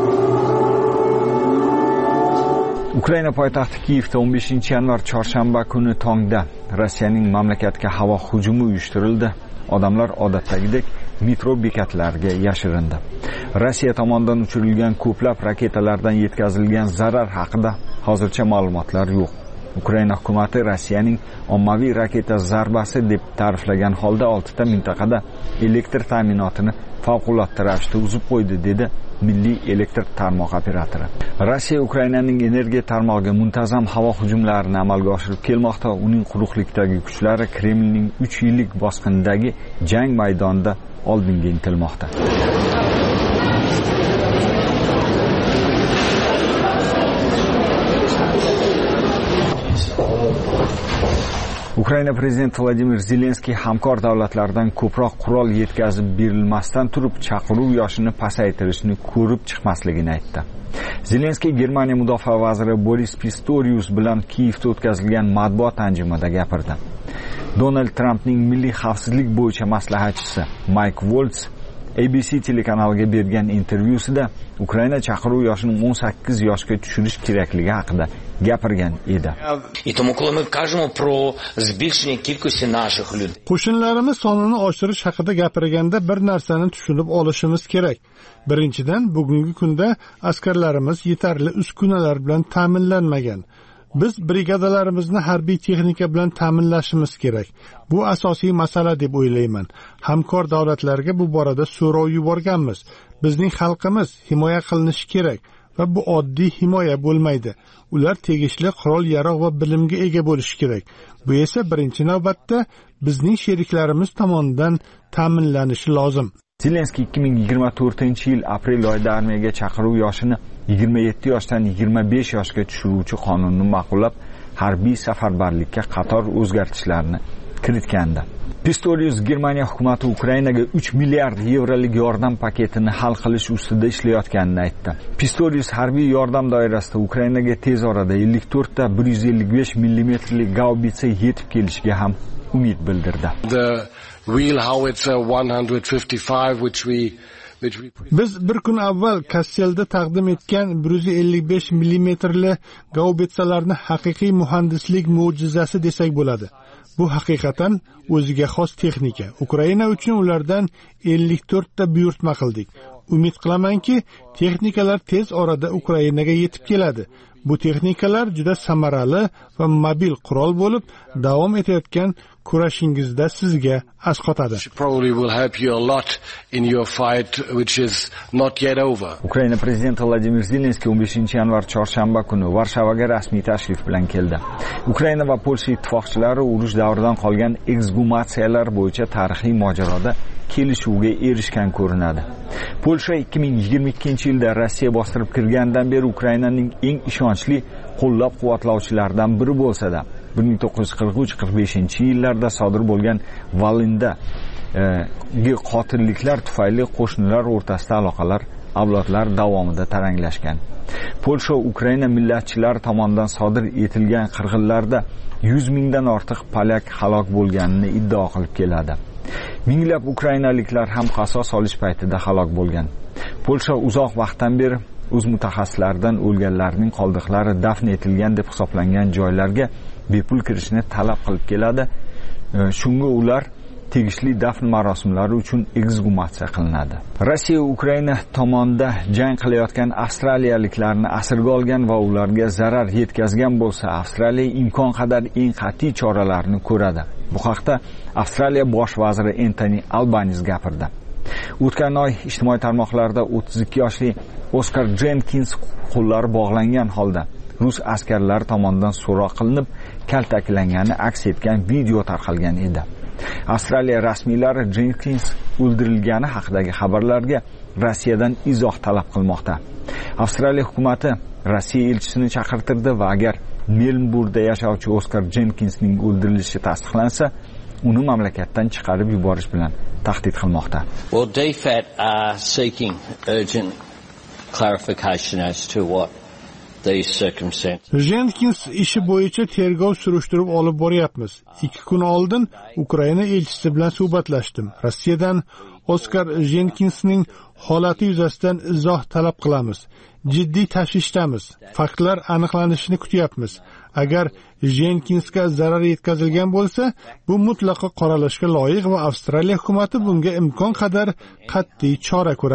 Ukraina poytaxti Kiyevda 15-yanvar chorshanba kuni tongda Rossiyaning mamlakatga havo hujumi uyushtirildi. Odamlar odatdagidek metro bekatlariga yashirindi. Rossiya tomonidan uchirilgan ko'plab raketalardan yetkazilgan zarar haqida hozircha ma'lumotlar yo'q. Ukraina hukumati Rossiyaning ommaviy raketa zarbasi deb ta'riflagan holda 6 ta mintaqada elektr ta'minotini favqulodda ravishda uzib qo'ydi dedi milliy elektr tarmoq operatori. Rossiya Ukrainaning energiya tarmog'iga muntazam havo hujumlarini amalga oshirib kelmoqda. Uning quruqlikdagi kuchlari Kremlning 3 yillik bosqindagi jang maydonida oldinga intilmoqda. Ukraina prezidenti Vladimir Zelenskiy hamkor davlatlardan ko'proq qurol yetkazib berilmasdan turib chaqiruv yoshini pasaytirishni ko'rib chiqmasligini aytdi. Zelenskiy Germaniya mudofaa vaziri Boris Pistorius bilan Kiyevda o'tkazilgan matbuot anjumanda gapirdi. Donald Trampning milliy xavfsizlik bo'yicha maslahatchisi Mike Waltz ABC telekanaliga bergan intervyusida Ukraina chaqiruv yoshini 18 yoshga tushirish kerakligi haqida gapirgan edi. Qo'shinlarimiz sonini oshirish haqida gapirganda bir narsani tushunib olishimiz kerak. Birinchidan, bugungi kunda askarlarimiz yetarli uskunalar bilan ta'minlanmagan. Biz brigadalarimizni harbiy texnika bilan ta'minlashimiz kerak. Bu asosiy masala deb o'ylayman. Hamkor davlatlarga bu borada so'rov yuborganmiz. Bizning xalqimiz himoya qilinishi kerak va bu oddiy himoya bo'lmaydi. Ular tegishli qurol-yarog' va bilimga ega bo'lishi kerak. Bu esa birinchi navbatda bizning sheriklarimiz tomonidan ta'minlanishi lozim. Zelenskiy 2024-yil aprel oyida armiyaga chaqiruv yoshini 27 yoshdan 25 yoshga tushiruvchi qonunni ma'qullab, harbiy safarbarlikka qator o'zgartishlarni kiritgandi. Pistorius Germaniya hukumati Ukrainaga 3 milliard yevrolik yordam paketini hal qilish ustida ishlayotganini aytdi. Pistorius harbiy yordam doirasida Ukrainaga tez orada 54 ta 155 mm gaubitsa yetib kelishiga ham umid bildirdi. Wheel howitzer 155 Biz bir kun avval Kasselda taqdim etgan 155 mm gaubitsalarni haqiqiy muhandislik mo'jizasi desak bo'ladi. Bu haqiqatan o'ziga xos texnika. Ukraina uchun ulardan 54 ta buyurtma qildik. Umid qilamanki, texnikalar tez orada Ukrainaga yetib keladi. Bu texnikalar juda samarali va mobil qurol bo'lib, davom etayotgan kurashingizda sizga asqotadi. Ukraina prezidenti Vladimir Zelenskiy 15-yanvar chorshanba kuni Varshavaga rasmiy tashrif bilan keldi. Ukraina va Polsha ittifoqchilari urush davridan qolgan eksgumatsiyalar bo'yicha tarixiy mojaroda kelishuvga erishgan ko'rinadi. Polsha 2022-yilda Rossiya bostirib kirgandan beri Ukrainaning eng ishonchli qo'llab-quvvatlovchilaridan biri bo'lsa-da, 1943-45-yillarda sodir bo'lgan Volinda qotilliklar tufayli qo'shnilar o'rtasida aloqalar avlodlar davomida taranglashgan. Polsha Ukraina millatchilari tomonidan sodir etilgan qirg'inlarda 100 mingdan ortiq polyak halok bo'lganini iddao qilib keladi. Minglab ukrainaliklar ham qasos olish paytida halok bo'lgan. Polsha uzoq vaqtdan beri o'z mutaxassislaridan o'lganlarning qoldiqlari dafn etilgan deb hisoblangan joylarga bepul kirishni talab qilib keladi. Shunga ular tegishli dafn marosimlari uchun eksgumatsiya qilinadi. Rossiya Ukraina tomonida jang qilayotgan avstraliyaliklarni asirga olgan va ularga zarar yetkazgan bo'lsa, Avstraliya imkon qadar eng qat'iy choralarni ko'radi. Bu haqda Avstraliya bosh vaziri Anthony Albanese gapirdi. O'tgan oy ijtimoiy tarmoqlarda 32 yoshli Oskar Jenkins qo'llari bog'langan holda rus askarlari tomonidan so'roq qilinib, kaltaklangani aks etgan video tarqalgan edi. Avstraliya rasmiylari Jenkins o'ldirilgani haqidagi xabarlarga Rossiyadan izoh talab qilmoqda. Avstraliya hukumati Rossiya elchisini chaqirtirdi va agar Melburda yashovchi Oskar Jenkinsning o'ldirilishi tasdiqlansa, uni mamlakatdan chiqarib yuborish bilan tahdid qilmoqda. Well, DFAT are seeking urgent clarification as to what these circumstances. Jenkins ishi bo'yicha tergov surishtirib olib boryapmiz. 2 kun oldin Ukraina elchisi bilan suhbatlashdim. Rossiyadan Oskar Jenkinsning holati yuzasidan izoh talab qilamiz. Jiddiy tashvishdamiz. Faktlar aniqlanishini kutyapmiz. Agar Jenkinsga zarar yetkazilgan bo'lsa, bu mutlaqo qoralashga loyiq va Avstraliya hukumati bunga imkon qadar qat'iy chora ko'radi.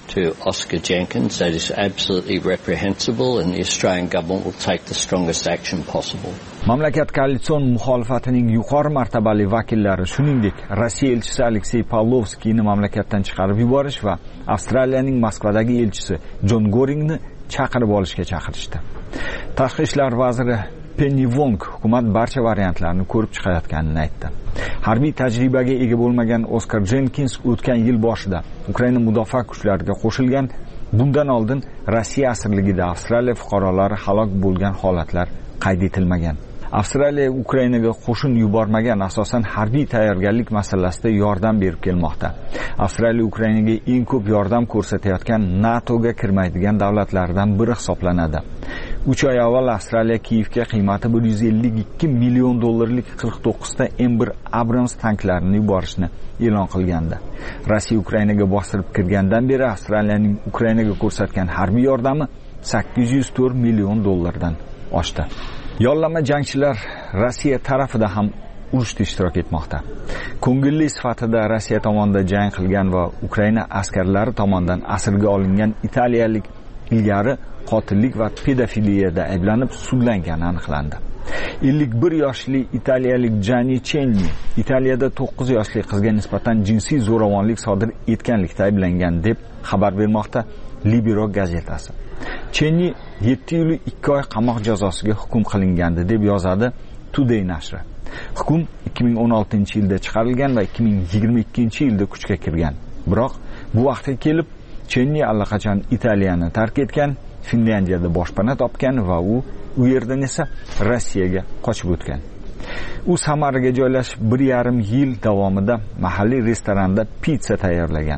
to Oscar Jenkins. That is absolutely reprehensible, and the Australian government will take the strongest action possible. Mamlakat koalitsion muxolifatining yuqori martabali vakillari, shuningdek, Rossiya elchisi Aleksey Pavlovskiyni mamlakatdan chiqarib yuborish va Avstraliyaning Moskvadagi elchisi Jon Goringni chaqirib olishga chaqirishdi. Tashqi ishlar vaziri Penny Wong hukumat barcha variantlarni ko'rib chiqayotganini aytdi. Harbiy tajribaga ega bo'lmagan Oskar Jenkins o'tgan yil boshida Ukraina mudofaa kuchlariga qo'shilgan. Bundan oldin Rossiya asirligida Avstraliya fuqarolari halok bo'lgan holatlar qayd etilmagan. Avstraliya Ukrainaga qo'shin yubormagan, asosan harbiy tayyorgarlik masalasida yordam berib kelmoqda. Avstraliya Ukrainaga eng ko'p yordam ko'rsatayotgan NATOga kirmaydigan davlatlardan biri hisoblanadi. 3 oy avval Avstraliya Kiyevga qiymati 152 million dollarlik 49 ta M1 Abrams tanklarini yuborishni e'lon qilgandi. Rossiya Ukrainaga bostirib kirgandan beri Avstraliyaning Ukrainaga ko'rsatgan harbiy yordami 804 million dollardan oshdi. Yollama jangchilar Rossiya tarafida ham urushda ishtirok etmoqda. Ko'ngilli sifatida Rossiya tomonidan jang qilgan va Ukraina askarlari tomonidan asirga olingan italiyalik ilgari qotillik va pedofiliyada ayblanib sudlangani aniqlandi. 51 yoshli italiyalik Gianni Chenni Italiyada 9 yoshli qizga nisbatan jinsiy zo'ravonlik sodir etganlikda ayblangan deb xabar bermoqda Libero gazetasi. Chenni 7 yil 2 oy qamoq jazosiga hukm qilingandi deb yozadi Today nashri. Hukm 2016-yilda chiqarilgan va 2022-yilda kuchga kirgan. Biroq bu vaqtga kelib Chenni allaqachon Italiyani tark etgan, Finlyandiyada boshpana topgan va u yerdan esa Rossiyaga qochib o'tgan. U Samaraga joylashib 1,5 yil davomida mahalliy restoranda pizza tayyorlagan.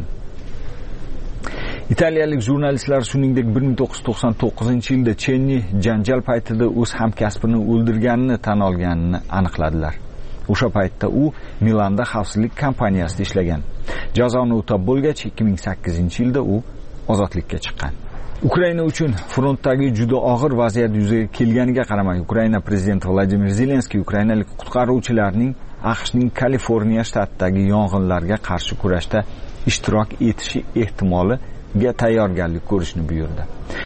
Italiyalik jurnalistlar shuningdek 1999-yilda Chenni janjal paytida o'z hamkasbini o'ldirganini tan olganini aniqladilar. O'sha paytda u Milanda xavfsizlik kompaniyasida ishlagan. Jazoni o'tab bo'lgach 2008-yilda u ozodlikka chiqqan. Ukraina uchun frontdagi juda og'ir vaziyat yuzaga kelganiga qaramay, Ukraina prezidenti Vladimir Zelenskiy ukrainalik qutqaruvchilarning AQShning Kaliforniya shtatidagi yong'inlarga qarshi kurashda ishtirok etishi ehtimoliga tayyorgarlik ko'rishni buyurdi.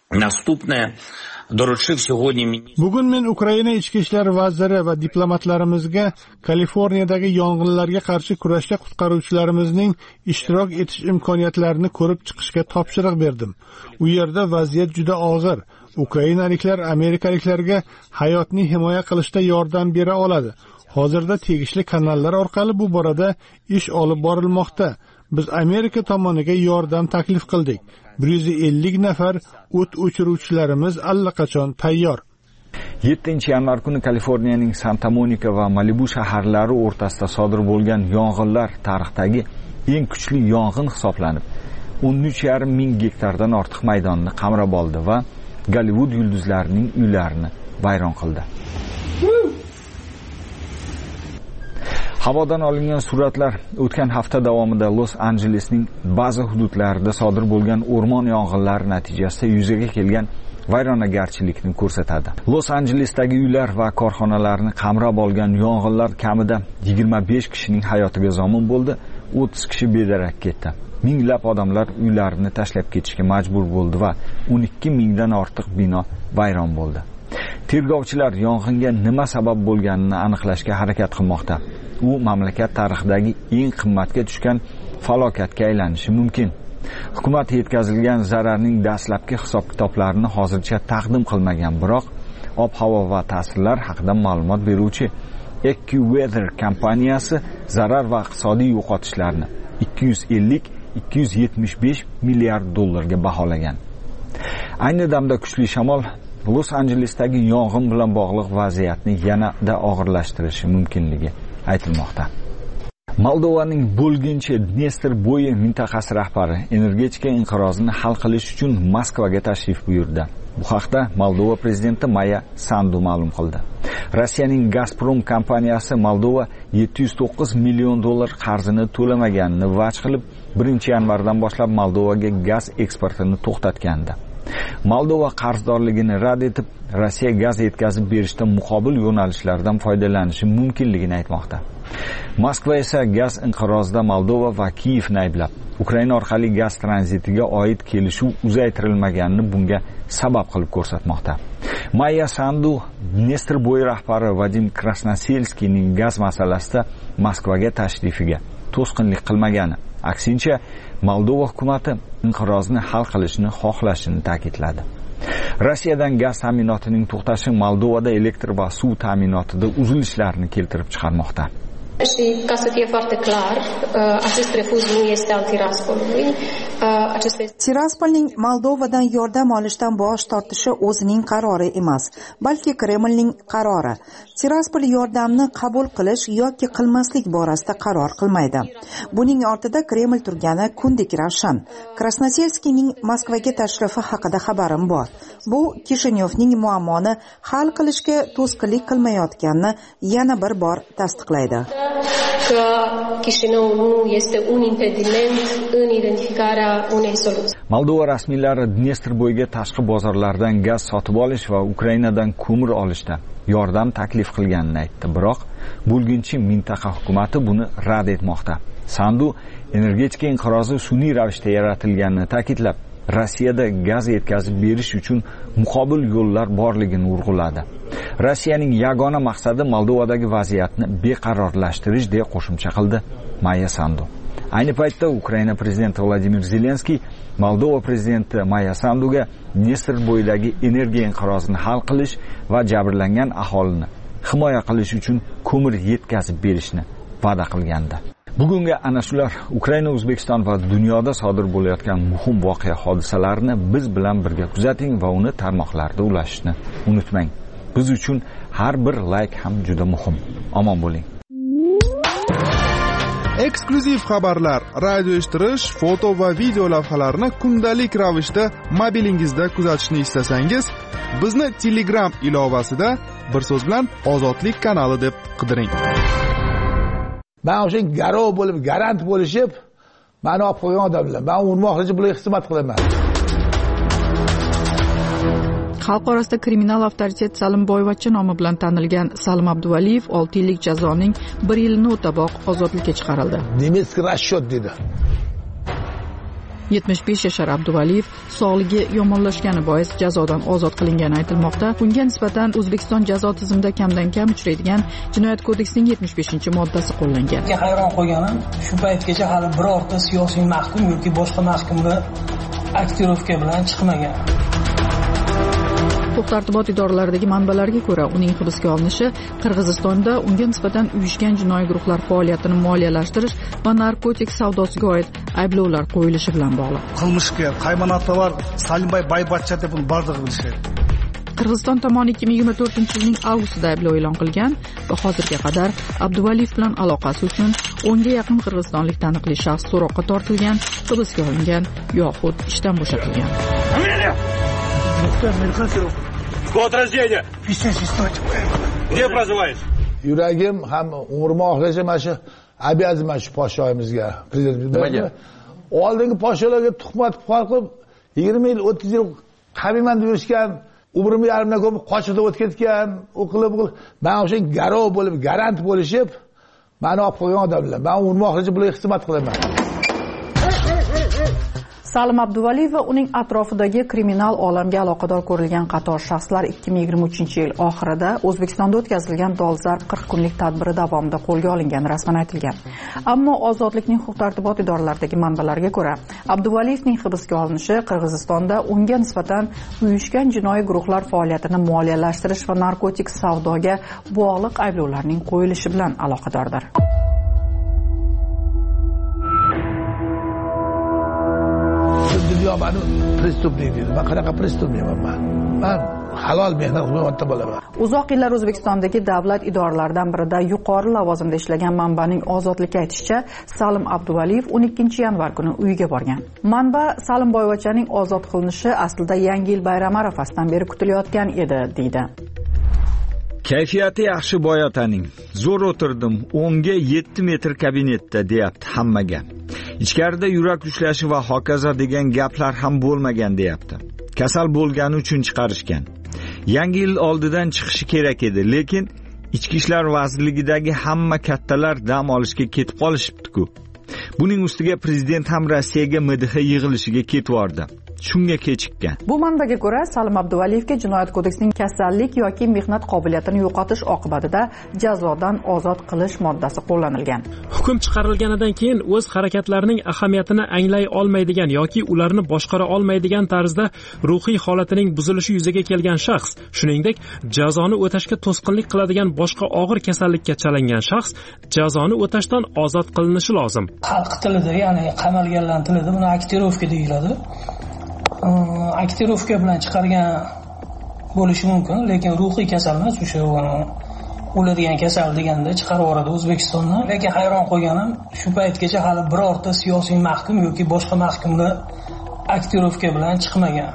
Bugun men Ukraina ichki ishlar vaziri va diplomatlarimizga Kaliforniyadagi yong'inlarga qarshi kurashda qutqaruvchilarimizning ishtirok etish imkoniyatlarini ko'rib chiqishga topshiriq berdim. U yerda vaziyat juda og'ir. Ukrainaliklar amerikaliklarga hayotni himoya qilishda yordam bera oladi. Hozirda tegishli kanallar orqali bu borada ish olib borilmoqda. Biz Amerika tomoniga yordam taklif qildik. 150 nafar o't o'chiruvchilarimiz allaqachon tayyor. 7-yanvar kuni Kaliforniyaning Santa Monika va Malibu shaharlari o'rtasida sodir bo'lgan yong'inlar tarixdagi eng kuchli yong'in hisoblanib, 13,5 ming gektardan ortiq maydonni qamrab oldi va Gollivud yulduzlarining uylarini vayron qildi. Havodan olingan suratlar o'tgan hafta davomida Los Anjelesning ba'zi hududlarida sodir bo'lgan o'rmon yong'inlari natijasida yuzaga kelgan vayronagarchilikni ko'rsatadi. Los Anjelesdagi uylar va korxonalarni qamrab olgan yong'inlar kamida 25 kishining hayotiga zomin bo'ldi, 30 kishi bedarak ketdi. Minglab odamlar uylarini tashlab ketishga majbur bo'ldi va 12 mingdan ortiq bino vayron bo'ldi. Tergovchilar yong'inga nima sabab bo'lganini aniqlashga harakat qilmoqda. U mamlakat tarixidagi eng qimmatga tushgan falokatga aylanishi mumkin. Hukumat yetkazilgan zararning dastlabki hisob-kitoblarini hozircha taqdim qilmagan, biroq ob-havo va ta'sirlar haqida ma'lumot beruvchi AccuWeather kompaniyasi zarar va iqtisodiy yo'qotishlarni 250-275 milliard dollarga baholagan. Ayni damda kuchli shamol Los Anjelesdagi yong'in bilan bog'liq vaziyatni yanada og'irlashtirishi mumkinligi aytilmoqda. Moldovaning bo'lginchi Dnestr bo'yi mintaqasi rahbari energetika inqirozini hal qilish uchun Moskvaga tashrif buyurdi. Bu haqda Moldova prezidenti Maya Sandu ma'lum qildi. Rossiyaning Gazprom kompaniyasi Moldova 709 million dollar qarzini to'lamaganini vaj qilib, 1-yanvardan boshlab Moldovaga gaz eksportini to'xtatgandi. Moldova qarzdorligini rad etib, Rossiya gaz yetkazib berishda muqobil yo'nalishlardan foydalanishi mumkinligini aytmoqda. Moskva esa gaz inqirozida Moldova va Kiyevni ayblab, Ukraina orqali gaz tranzitiga oid kelishuv uzaytirilmaganini bunga sabab qilib ko'rsatmoqda. Maya Sandu Dnestrboy rahbari Vadim Krasnoselskiyning gaz masalasida Moskvaga tashrifiga to'sqinlik qilmagani, aksincha Moldova hukumati inqirozni hal qilishni xohlashini ta'kidladi. Rossiyadan gaz ta'minotining to'xtashi Moldovada elektr va suv ta'minotida uzilishlarni keltirib chiqarmoqda. Și ca să fie foarte clar, acest refuz nu este al Tiraspolului. Tiraspolning Moldovadan yordam olishdan bosh tortishi o'zining qarori emas, balki Kremlning qarori. Tiraspol yordamni qabul qilish yoki qilmaslik borasida qaror qilmaydi. Buning ortida Kreml turgani kundek ravshan. Krasnoselskiyning Moskvaga tashrifi haqida xabarim bor. Bu Kishinyovning muammoni hal qilishga to'sqinlik qilmayotganini yana bir bor tasdiqlaydi. Că Chișinăul nu este un impediment în identificarea unei soluții. Moldova rasmiylari Dnestrboyga tashqi bozorlardan gaz sotib olish va Ukrainadan ko'mir olishda yordam taklif qilganini aytdi. Biroq bo'lgunchi mintaqa hukumati buni rad etmoqda. Sandu energetika inqirozi sun'iy ravishda yaratilganini ta'kidlab, Rossiyada gaz yetkazib berish uchun muqobil yo'llar borligini urg'uladi. Rossiyaning yagona maqsadi Moldovadagi vaziyatni beqarorlashtirish deb qo'shimcha qildi Maya Sandu. Ayni paytda Ukraina prezidenti Vladimir Zelenskiy Moldova prezidenti Maya Sanduga Dnestrboydagi energiya inqirozini hal qilish va jabrlangan aholini himoya qilish uchun ko'mir yetkazib berishni va'da qilgandi. Bugungi ana shular Ukraina, O'zbekiston va dunyoda sodir bo'layotgan muhim voqea hodisalarni biz bilan birga kuzating va uni tarmoqlarda ulashishni unutmang. Biz uchun har bir like ham juda muhim. Omon bo'ling. Eksklyuziv xabarlar, radio eshittirish, foto va video lavhalarni kundalik ravishda mobilingizda kuzatishni istasangiz, bizni Telegram ilovasida bir so'z bilan Ozodlik kanali deb qidiring. Men o'sha garov bo'lib, garant bo'lishib, meni olib qo'ygan odamlar. Men urmoqchi bularga xizmat qilaman. Xalq orasida kriminal avtoritet Salim Boyvachcha nomi bilan tanilgan Salim Abduvaliyev 6 yillik jazoning 1 yilini o'taboq ozodlikka chiqarildi. Nemetskiy расчет dedi. 75 yashar Abduvaliyev sog'ligi yomonlashgani bois jazodan ozod qilingani aytilmoqda. Bunga nisbatan O'zbekiston jazo tizimida kamdan kam uchraydigan Jinoyat kodeksining 75-moddasi qo'llangan. Hayron qolganim, shu paytgacha hali birorta siyosiy mahkum yoki boshqa mahkumga aktirovka bilan chiqmagan. Huquq-tartibot idoralaridagi manbalarga ko'ra, uning hibsga olinishi Qirg'izistonda unga nisbatan uyushgan jinoiy guruhlar faoliyatini moliyalashtirish va narkotik savdosiga oid ayblovlar qo'yilishi bilan bog'liq. Qilmishga qaymonatda bor Salimbay Boyvachcha deb uni barlig'i bilishadi. Qirg'iziston tomoni 2024-yilning avgustida ayblov e'lon qilgan va hozirga qadar Abduvaliyev bilan aloqasi uchun 10 ga yaqin qirg'izistonlik taniqli shaxs so'roqqa tortilgan, hibsga olingan yoxud ishdan bo'shatilgan. Код рождения. Где проживаешь? Yuragim ham umrim oxirigacha mana shu обязан shu podshoyimizga, prezidentga. Oldingi podsholarga tuhmat qilib 20 yil, 30 yil qabiman deb yurishgan, umrimni yarimdan ko'p qochib o'tib ketgan, o'qilib, men o'sha garov bo'lib, garant bo'lishib, meni olib qo'ygan odamlar. Men umrim oxirigacha bularga xizmat qilaman. Salim Abduvaliyev va uning atrofidagi kriminal olamga aloqador ko'rilgan qator shaxslar 2023-yil oxirida O'zbekistonda o'tkazilgan dolzarb 40 kunlik tadbiri davomida qo'lga olingani rasman aytilgan. Ammo ozodlikning huquq-tartibot idoralaridagi manbalarga ko'ra, Abduvaliyevning hibsga olinishi Qirg'izistonda unga nisbatan uyushgan jinoiy guruhlar faoliyatini moliyalashtirish va narkotik savdoga bog'liq ayblovlarning qo'yilishi bilan aloqadordir. Dunyo meni prestupnik deydi. Men qanaqa prestupnikman men? Men halol mehnat qilmoqda bo'laman. Uzoq yillar O'zbekistondagi davlat idoralaridan birida yuqori lavozimda ishlagan manbaning ozodlikka aytishicha, Salim Abduvaliyev 12-yanvar kuni uyiga borgan. Manba Salim Boyvachchaning ozod qilinishi aslida Yangi yil bayrami arafasidan beri kutilayotgan edi, deydi. Kayfiyati yaxshi boyotaning. Zo'r o'tirdim, 10 ga 7 metr kabinetda, deyapti hammaga. Ichkarida yurak ushlashi va hokazo degan gaplar ham bo'lmagan, deyapti. kasal bo'lgani uchun chiqarishgan. Yangi yil oldidan chiqishi kerak edi, lekin Ichki ishlar vazirligidagi hamma kattalar dam olishga ketib qolishibdi-ku. Buning ustiga prezident ham Rossiyaga MDH yig'ilishiga ketvordi. Shunga kechikkan. Bu manbaga ko'ra, Salim Abduvaliyevga Jinoyat kodeksining kasallik yoki mehnat qobiliyatini yo'qotish oqibatida jazodan ozod qilish moddasi qo'llanilgan. Hukm chiqarilganidan keyin o'z harakatlarining ahamiyatini anglay olmaydigan yoki ularni boshqara olmaydigan tarzda ruhiy holatining buzilishi yuzaga kelgan shaxs, shuningdek, jazoni o'tashga to'sqinlik qiladigan boshqa og'ir kasallikka chalingan shaxs jazoni o'tashdan ozod qilinishi lozim. Xalq tilida, ya'ni qamalganlar tilida buni aktirovka deyiladi. Aktirovka bilan chiqargan bo'lishi mumkin, lekin ruhiy kasal emas, o'sha o'ladigan kasal deganda chiqarib yuboradi O'zbekistondan. Lekin hayron qolganim, shu paytgacha hali birorta siyosiy mahkum yoki boshqa mahkumlar aktirovka bilan chiqmagan.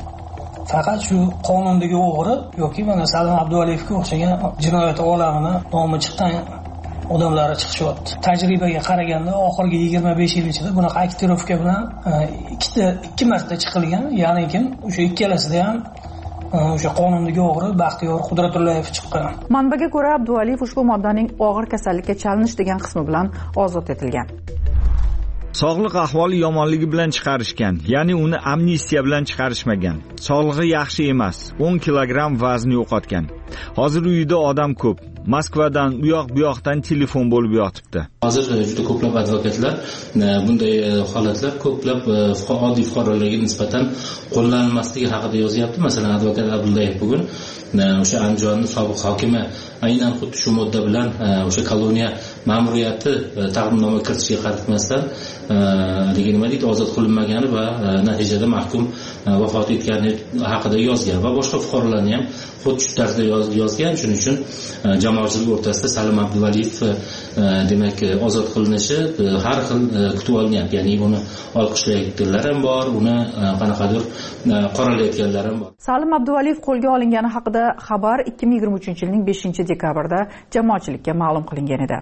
Faqat shu qonundagi o'g'ri yoki mana Salim Abduvaliyevga o'xshagan jinoyat olamidan nomi chiqqan odamlari chiqishyapti. Tajribaga qaraganda oxirgi 25 yil ichida bunaqa aktirovka bilan ikki marta chiqilgan. Ya'ni o'sha ikkalasida ham o'sha qonundagi o'g'ri Baxtiyor Qudratullayev chiqqan. Manbaga ko'ra, Abduvaliyev ushbu moddaning og'ir kasallikka chalinish degan qismi bilan ozod etilgan. Sog'liq ahvoli yomonligi bilan chiqarishgan, ya'ni uni amnistiya bilan chiqarishmagan. Sog'lig'i yaxshi emas, 10 kilogramm vazn yo'qotgan. Hozir uyida odam ko'p. Moskvadan u yoqdan telefon bo'lib yotibdi. Hozir juda ko'plab advokatlar bunday holatlar ko'plab oddiy fuqarolarga nisbatan qo'llanilmasligi haqida yozyapti. Masalan, advokat Abdullayev bugun o'sha Andijonning sobiq hokimi aynan xuddi shu modda bilan o'sha koloniya ma'muriyati taqdimnoma kiritishiga qaratmasdan nima deydi, ozod qilinmagani va natijada mahkum vafot etgani haqida yozgan va boshqa fuqarolarni ham xuddi shu tarzda yozgan. Shuning uchun jamoatchilik o'rtasida Salim Abduvaliyev demak ozod qilinishi har xil kutib olingan. Ya'ni uni olqishlayotganlar ham bor, uni qanaqadir qoralayotganlar ham bor. Salim Abduvaliyev qo'lga olingani haqida xabar 2023-yilning 5-dekabrda jamoatchilikka ma'lum qilingan edi.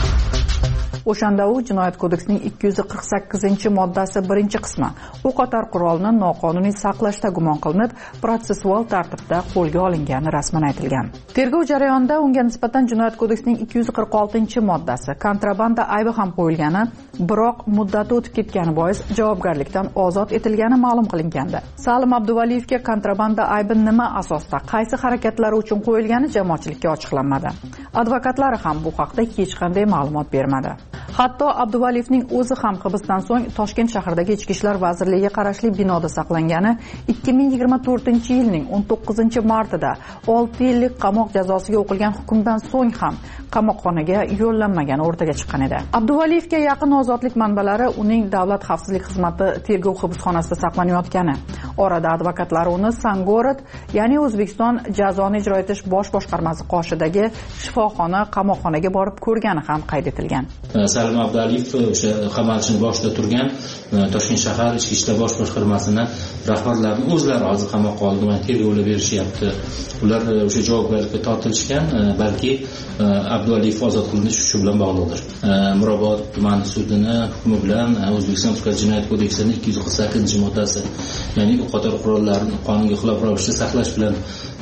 O'shanda u Jinoyat kodeksining 248-moddasi 1-qismi o'qotar qurolni noqonuniy saqlashda gumon qilinib, protsessual tartibda qo'lga olingani rasman aytilgan. Tergov jarayonida unga nisbatan Jinoyat kodeksining 246-moddasi kontrabanda aybi ham qo'yilgani, biroq muddati o'tib ketgani bois javobgarlikdan ozod etilgani ma'lum qilingandi. Salim Abduvaliyevga kontrabanda aybi nima asosda, qaysi harakatlari uchun qo'yilgani jamoatchilikka ochiqlanmadi. Advokatlari ham bu haqda hech qanday ma'lumot bermadi. Hatto Abduvaliyevning o'zi ham hibsdan so'ng Toshkent shahridagi Ichki ishlar vazirligiga qarashli binoda saqlangani 2024-yilning 19-martida 6 yillik qamoq jazosiga o'qilgan hukmdan so'ng ham qamoqxonaga yo'llanmagani o'rtaga chiqqan edi. Abduvaliyevga yaqin ozodlik manbalari uning Davlat xavfsizlik xizmati tergov hibsxonasida saqlanayotgani, orada advokatlari uni Sangorod, ya'ni O'zbekiston jazoni ijro etish bosh boshqarmasi qoshidagi shifoxona qamoqxonaga borib ko'rgani ham qayd etilgan. Salim Abdualiyev o'sha qamalishni boshida turgan Toshkent shahar Ichki ishlar bosh boshqarmasini rahbarlarining o'zlari hozir qamoqqa olingan, tergovlar berishyapti. Ular o'sha javobgarlikka tortilishgan, balki Abdualiyev ozod qilinishi shu bilan bog'liqdir. Mirobod tuman sudini hukmi bilan O'zbekiston Jinoyat kodeksining 248-moddasi, ya'ni o'qotar qurollarni qonunga xilof ravishda saqlash bilan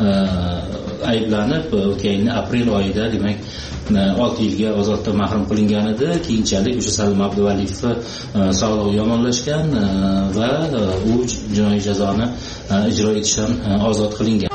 ayblanib, o'tgan yil aprel oyida, demak 6 yilga ozodlikdan mahrum qilingan edi. Keyinchalik o'sha Salim Abduvaliyev sog'lig'i yomonlashgan va u jinoiy jazoni ijro etishdan ozod qilingan.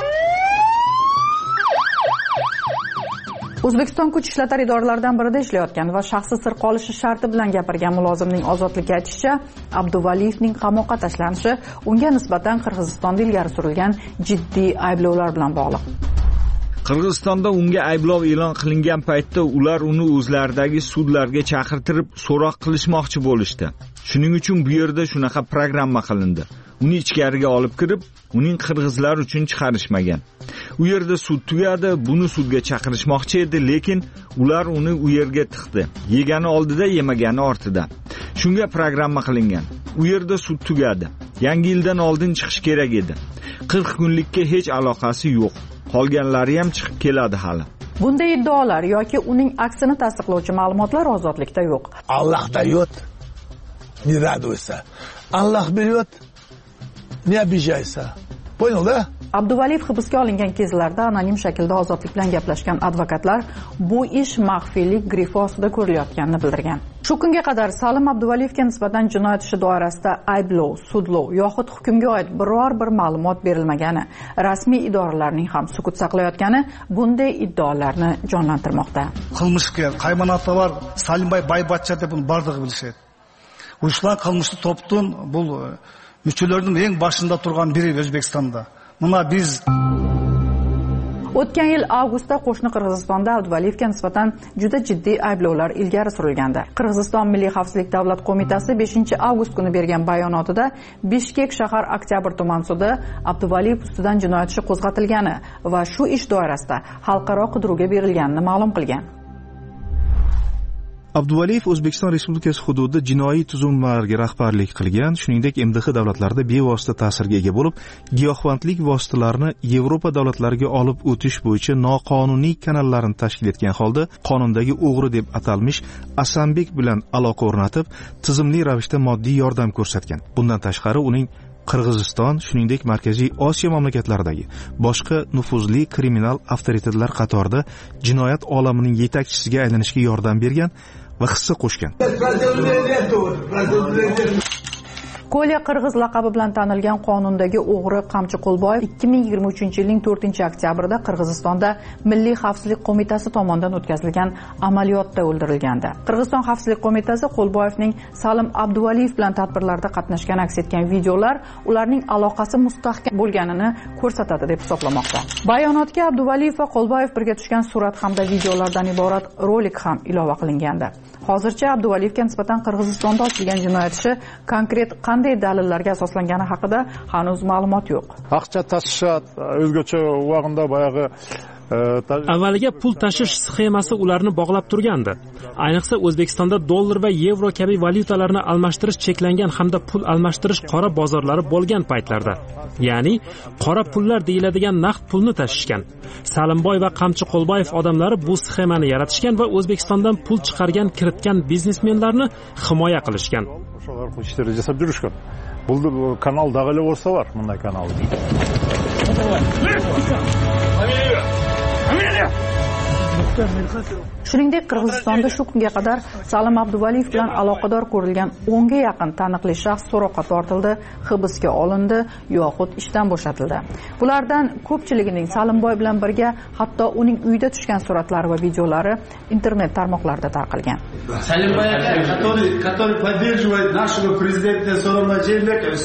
O'zbekiston kuch ishlatar idoralaridan birida ishlayotgan va shaxsi sir qolishi sharti bilan gapirgan mulozimning ozodlikka aytishicha, Abduvaliyevning qamoqqa tashlanishi unga nisbatan Qirg'izistonda ilgari surilgan jiddiy ayblovlar bilan bog'liq. Qirg'izistonda unga ayblov e'lon qilingan paytda ular uni o'zlaridagi sudlarga chaqirtirib so'roq qilishmoqchi bo'lishdi. Shuning uchun bu yerda shunaqa programma qilindi. Uni ichkariga olib kirib, uning qirg'izlar uchun chiqarishmagan. U yerda sud tugadi, buni sudga chaqirishmoqchi edi, lekin ular uni u yerga tiqdi. Yegani oldida, yemagani ortida. Shunga programma qilingan. U yerda sud tugadi. Yangi yildan oldin chiqish kerak edi. 40 kunlikka hech aloqasi yo'q. Qolganlari ham chiqib keladi hali. Bunday iddaolar yoki uning aksini tasdiqlovchi ma'lumotlar ozodlikda yo'q. Alloh dayot, не радуйся. Alloh berayot, не обижайся. Po'yilda. Abduvaliyev hibsga olingan kezlarda anonim shaklda ozodlik bilan gaplashgan advokatlar bu ish maxfiylik grifi ostida ko'rilayotganini bildirgan. Shu kunga qadar Salim Abduvaliyevga nisbatan jinoyat ishi doirasida ayblov, sudlov yoxud hukmga oid biror bir ma'lumot berilmagani, rasmiy idoralarning ham sukut saqlayotgani bunday iddaolarni jonlantirmoqda. Qilmishga qaymonatda bor Salimboy Baybatcha deb buni bardigi bilishadi. Uyushlan qilmishli to'pdan bu müçülörдің eng başında turgan biri O'zbekistonda. Buna biz O'tgan yil avgustda qo'shni Qirg'izistonda Abduvaliyevga nisbatan juda jiddiy ayblovlar ilgari surilgandi. Qirg'iziston Milliy xavfsizlik davlat qo'mitasi 5-avgust kuni bergan bayonotida Bishkek shahar Oktyabr tuman sudi Abduvaliyev ustidan jinoyat ishi qo'zg'atilgani va shu ish doirasida xalqaro qidiruvga berilganini ma'lum qilgan. Abduvaliyev O'zbekiston Respublikasi hududida jinoiy tuzilmalarga rahbarlik qilgan, shuningdek MDH davlatlarida bevosita ta'sirga ega bo'lib, giyohvandlik vositalarini Yevropa davlatlariga olib o'tish bo'yicha noqonuniy kanallarni tashkil etgan holda qonundagi o'g'ri deb atalmish Asanbek bilan aloqa o'rnatib, tizimli ravishda moddiy yordam ko'rsatgan. Bundan tashqari uning Qirg'iziston, shuningdek Markaziy Osiyo mamlakatlaridagi boshqa nufuzli kriminal avtoritetlar qatorida jinoyat olamining yetakchisiga aylanishga yordam bergan va hissa qo'shgan. Kolya Qirg'iz laqabi bilan tanilgan qonundagi o'g'ri Qamchi Qo'lboyev 2023-yilning 4-oktyabrida Qirg'izistonda Milliy xavfsizlik qo'mitasi tomonidan o'tkazilgan amaliyotda o'ldirilgandi. Qirg'iziston xavfsizlik qo'mitasi Qo'lboyevning Salim Abduvaliyev bilan tadbirlarda qatnashgani aks etgan videolar ularning aloqasi mustahkam bo'lganini ko'rsatadi deb hisoblamoqda. Bayonotga Abduvaliyev va Qo'lboyev birga tushgan surat hamda videolardan iborat rolik ham ilova qilingandi. Hozircha Abduvaliyevga nisbatan Qirg'izistonda ochilgan jinoyat ishi konkret qanday dalillarga asoslangani haqida hanuz ma'lumot yo'q. Aqcha tashishat o'zgacha vaqtda boyagi avvaliga pul tashish sxemasi ularni bog'lab turgandi. Ayniqsa O'zbekistonda dollar va yevro kabi valyutalarni almashtirish cheklangan hamda pul almashtirish qora bozorlari bo'lgan paytlarda, ya'ni qora pullar deyiladigan naqd pulni tashishgan. Salimboy va Qamchi Qo'lboyev odamlari bu sxemani yaratishgan va O'zbekistondan pul chiqargan, kiritgan biznesmenlarni himoya qilishgan. O'shalar ishlar jasab yurishgan. Bu kanal dag'ili bo'lsa var, bunday kanal. Shuningdek, Qirg'izistonda shu kunga qadar Salim Abduvaliyev bilan aloqador ko'rilgan 10 ga yaqin taniqli shaxs so'roqqa tortildi, hibsga olindi yoxud ishdan bo'shatildi. Bulardan ko'pchiligining Salimboy bilan birga hatto uning uyida tushgan suratlari va videolari internet tarmoqlarida tarqalgan. Salimboy который поддерживает нашего президента Сооронбай Жээнбекова.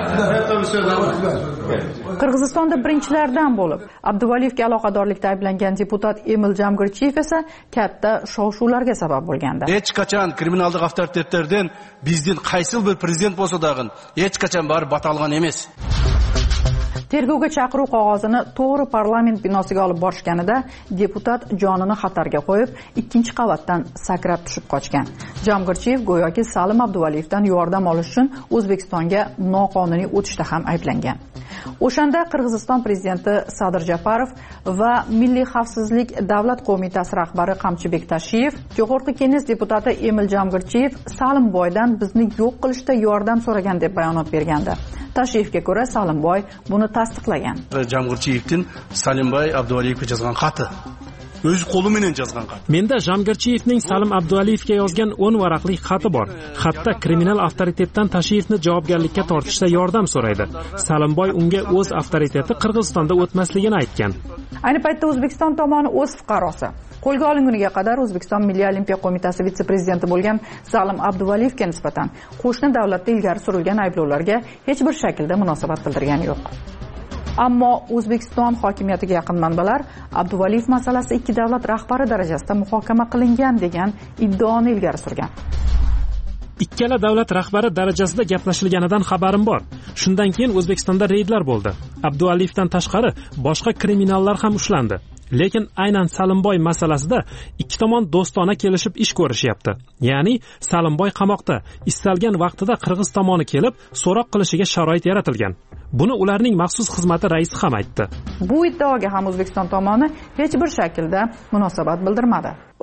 Qirg'izistonda birinchilardan bo'lib Abduvaliyevga aloqadorlikda ayblangan deputat Emil Jamgirchiyev esa katta shov-shuvlarga sabab bo'lgandi. Hech qachon kriminallik avtoritetlardan bizning qaysi bir prezident bo'lsa dag'in hech qachon barib batalgan emas. Tergovga chaqiruv qog'ozini to'g'ri parlament binosiga olib borishganida deputat jonini xatarga qo'yib, 2-qavatdan sakrab tushib qochgan. Jamgirchiyev go'yoki Salim Abduvaliyevdan yordam olish uchun O'zbekistonga noqonuniy o'tishda ham ayblangan. O'shanda Qirg'iziston prezidenti Sadir Japarov va Milliy xavfsizlik davlat qo'mitasi rahbari Qamchibek Tashiyev, Jo'g'org'i Kenges deputati Emil Jamgirchiyev Salimboydan bizni yo'q qilishda yordam so'ragan deb bayonot bergandi. Tashiyevga ko'ra Salimboy buni tasdiqlagan. Jamgirchiyevdan Salimboy Abduvaliyevga yozgan xati. O'z qo'li bilan yozgan xat. Menda Jamgirchiyevning Salim Abduvaliyevga yozgan 10 varaqli xati bor. Xatda kriminal avtoritetdan Tashiyevni javobgarlikka tortishda yordam so'raydi. Salimboy unga o'z avtoriteti Qirg'izistonda o'tmasligini aytgan. Ayni paytda O'zbekiston tomoni o'z fuqarosi qo'lga olinguniga qadar O'zbekiston Milliy olimpiya qo'mitasi vitse-prezidenti bo'lgan Salim Abduvaliyevga nisbatan qo'shni davlatda ilgari surilgan ayblovlarga hech bir shaklda munosabat bildirgani yo'q. Ammo O'zbekiston hokimiyatiga yaqin manbalar Abduvaliyev masalasi ikki davlat rahbari darajasida muhokama qilingan degan iddaoni ilgari surgan. Ikkala davlat rahbari darajasida gaplashilganidan xabarim bor. Shundan keyin O'zbekistonda reydlar bo'ldi. Abduvaliyevdan tashqari boshqa kriminallar ham ushlandi. Lekin aynan Salimboy masalasida ikki tomon do'stona kelishib ish ko'rishyapti. Ya'ni Salimboy qamoqda, istalgan vaqtida Qirg'iz tomoni kelib so'roq qilishiga sharoit yaratilgan. Buni ularning maxsus xizmati raisi ham aytdi. Bu iddaoga ham O'zbekiston tomoni hech bir shaklda munosabat bildirmadi.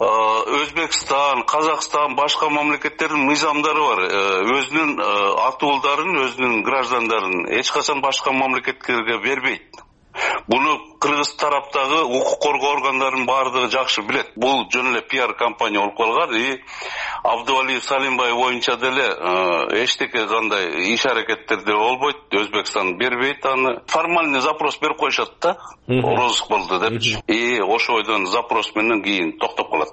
Өзбекстан, Қазақстан, башка мамлекеттердин мыйзамдары бар. Өзүнүн атуулдарын, өзүнүн граждандарын эч качан башка мамлекеттерге бербейт. Буну Кыргыз тараптагы укук коргоо органдарынын баардыгы жакшы билет. Бул жөн эле пиар компания болуп калган. Абдувалиев Салимбай боюнча деле эчтеке кандай иш аракеттерде болбойт. Өзбекстан бербейт аны. Формальный запрос берип коюшат да. Розыск болду деп. Ошо бойдон запрос менен кийин токтоп калат.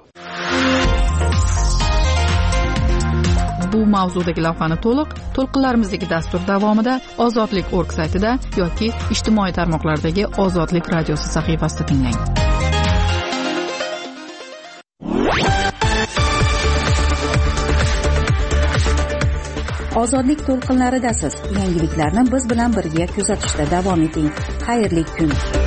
Bu mavzudagi lavhani to'lqinlarimizdagi dastur davomida Ozodlik.org saytida yoki ijtimoiy tarmoqlardagi Ozodlik radiosi sahifasida tinglang. Ozodlik to'lqinlaridasiz. Yangiliklarni biz bilan birga kuzatishda davom eting. Xayrli kun.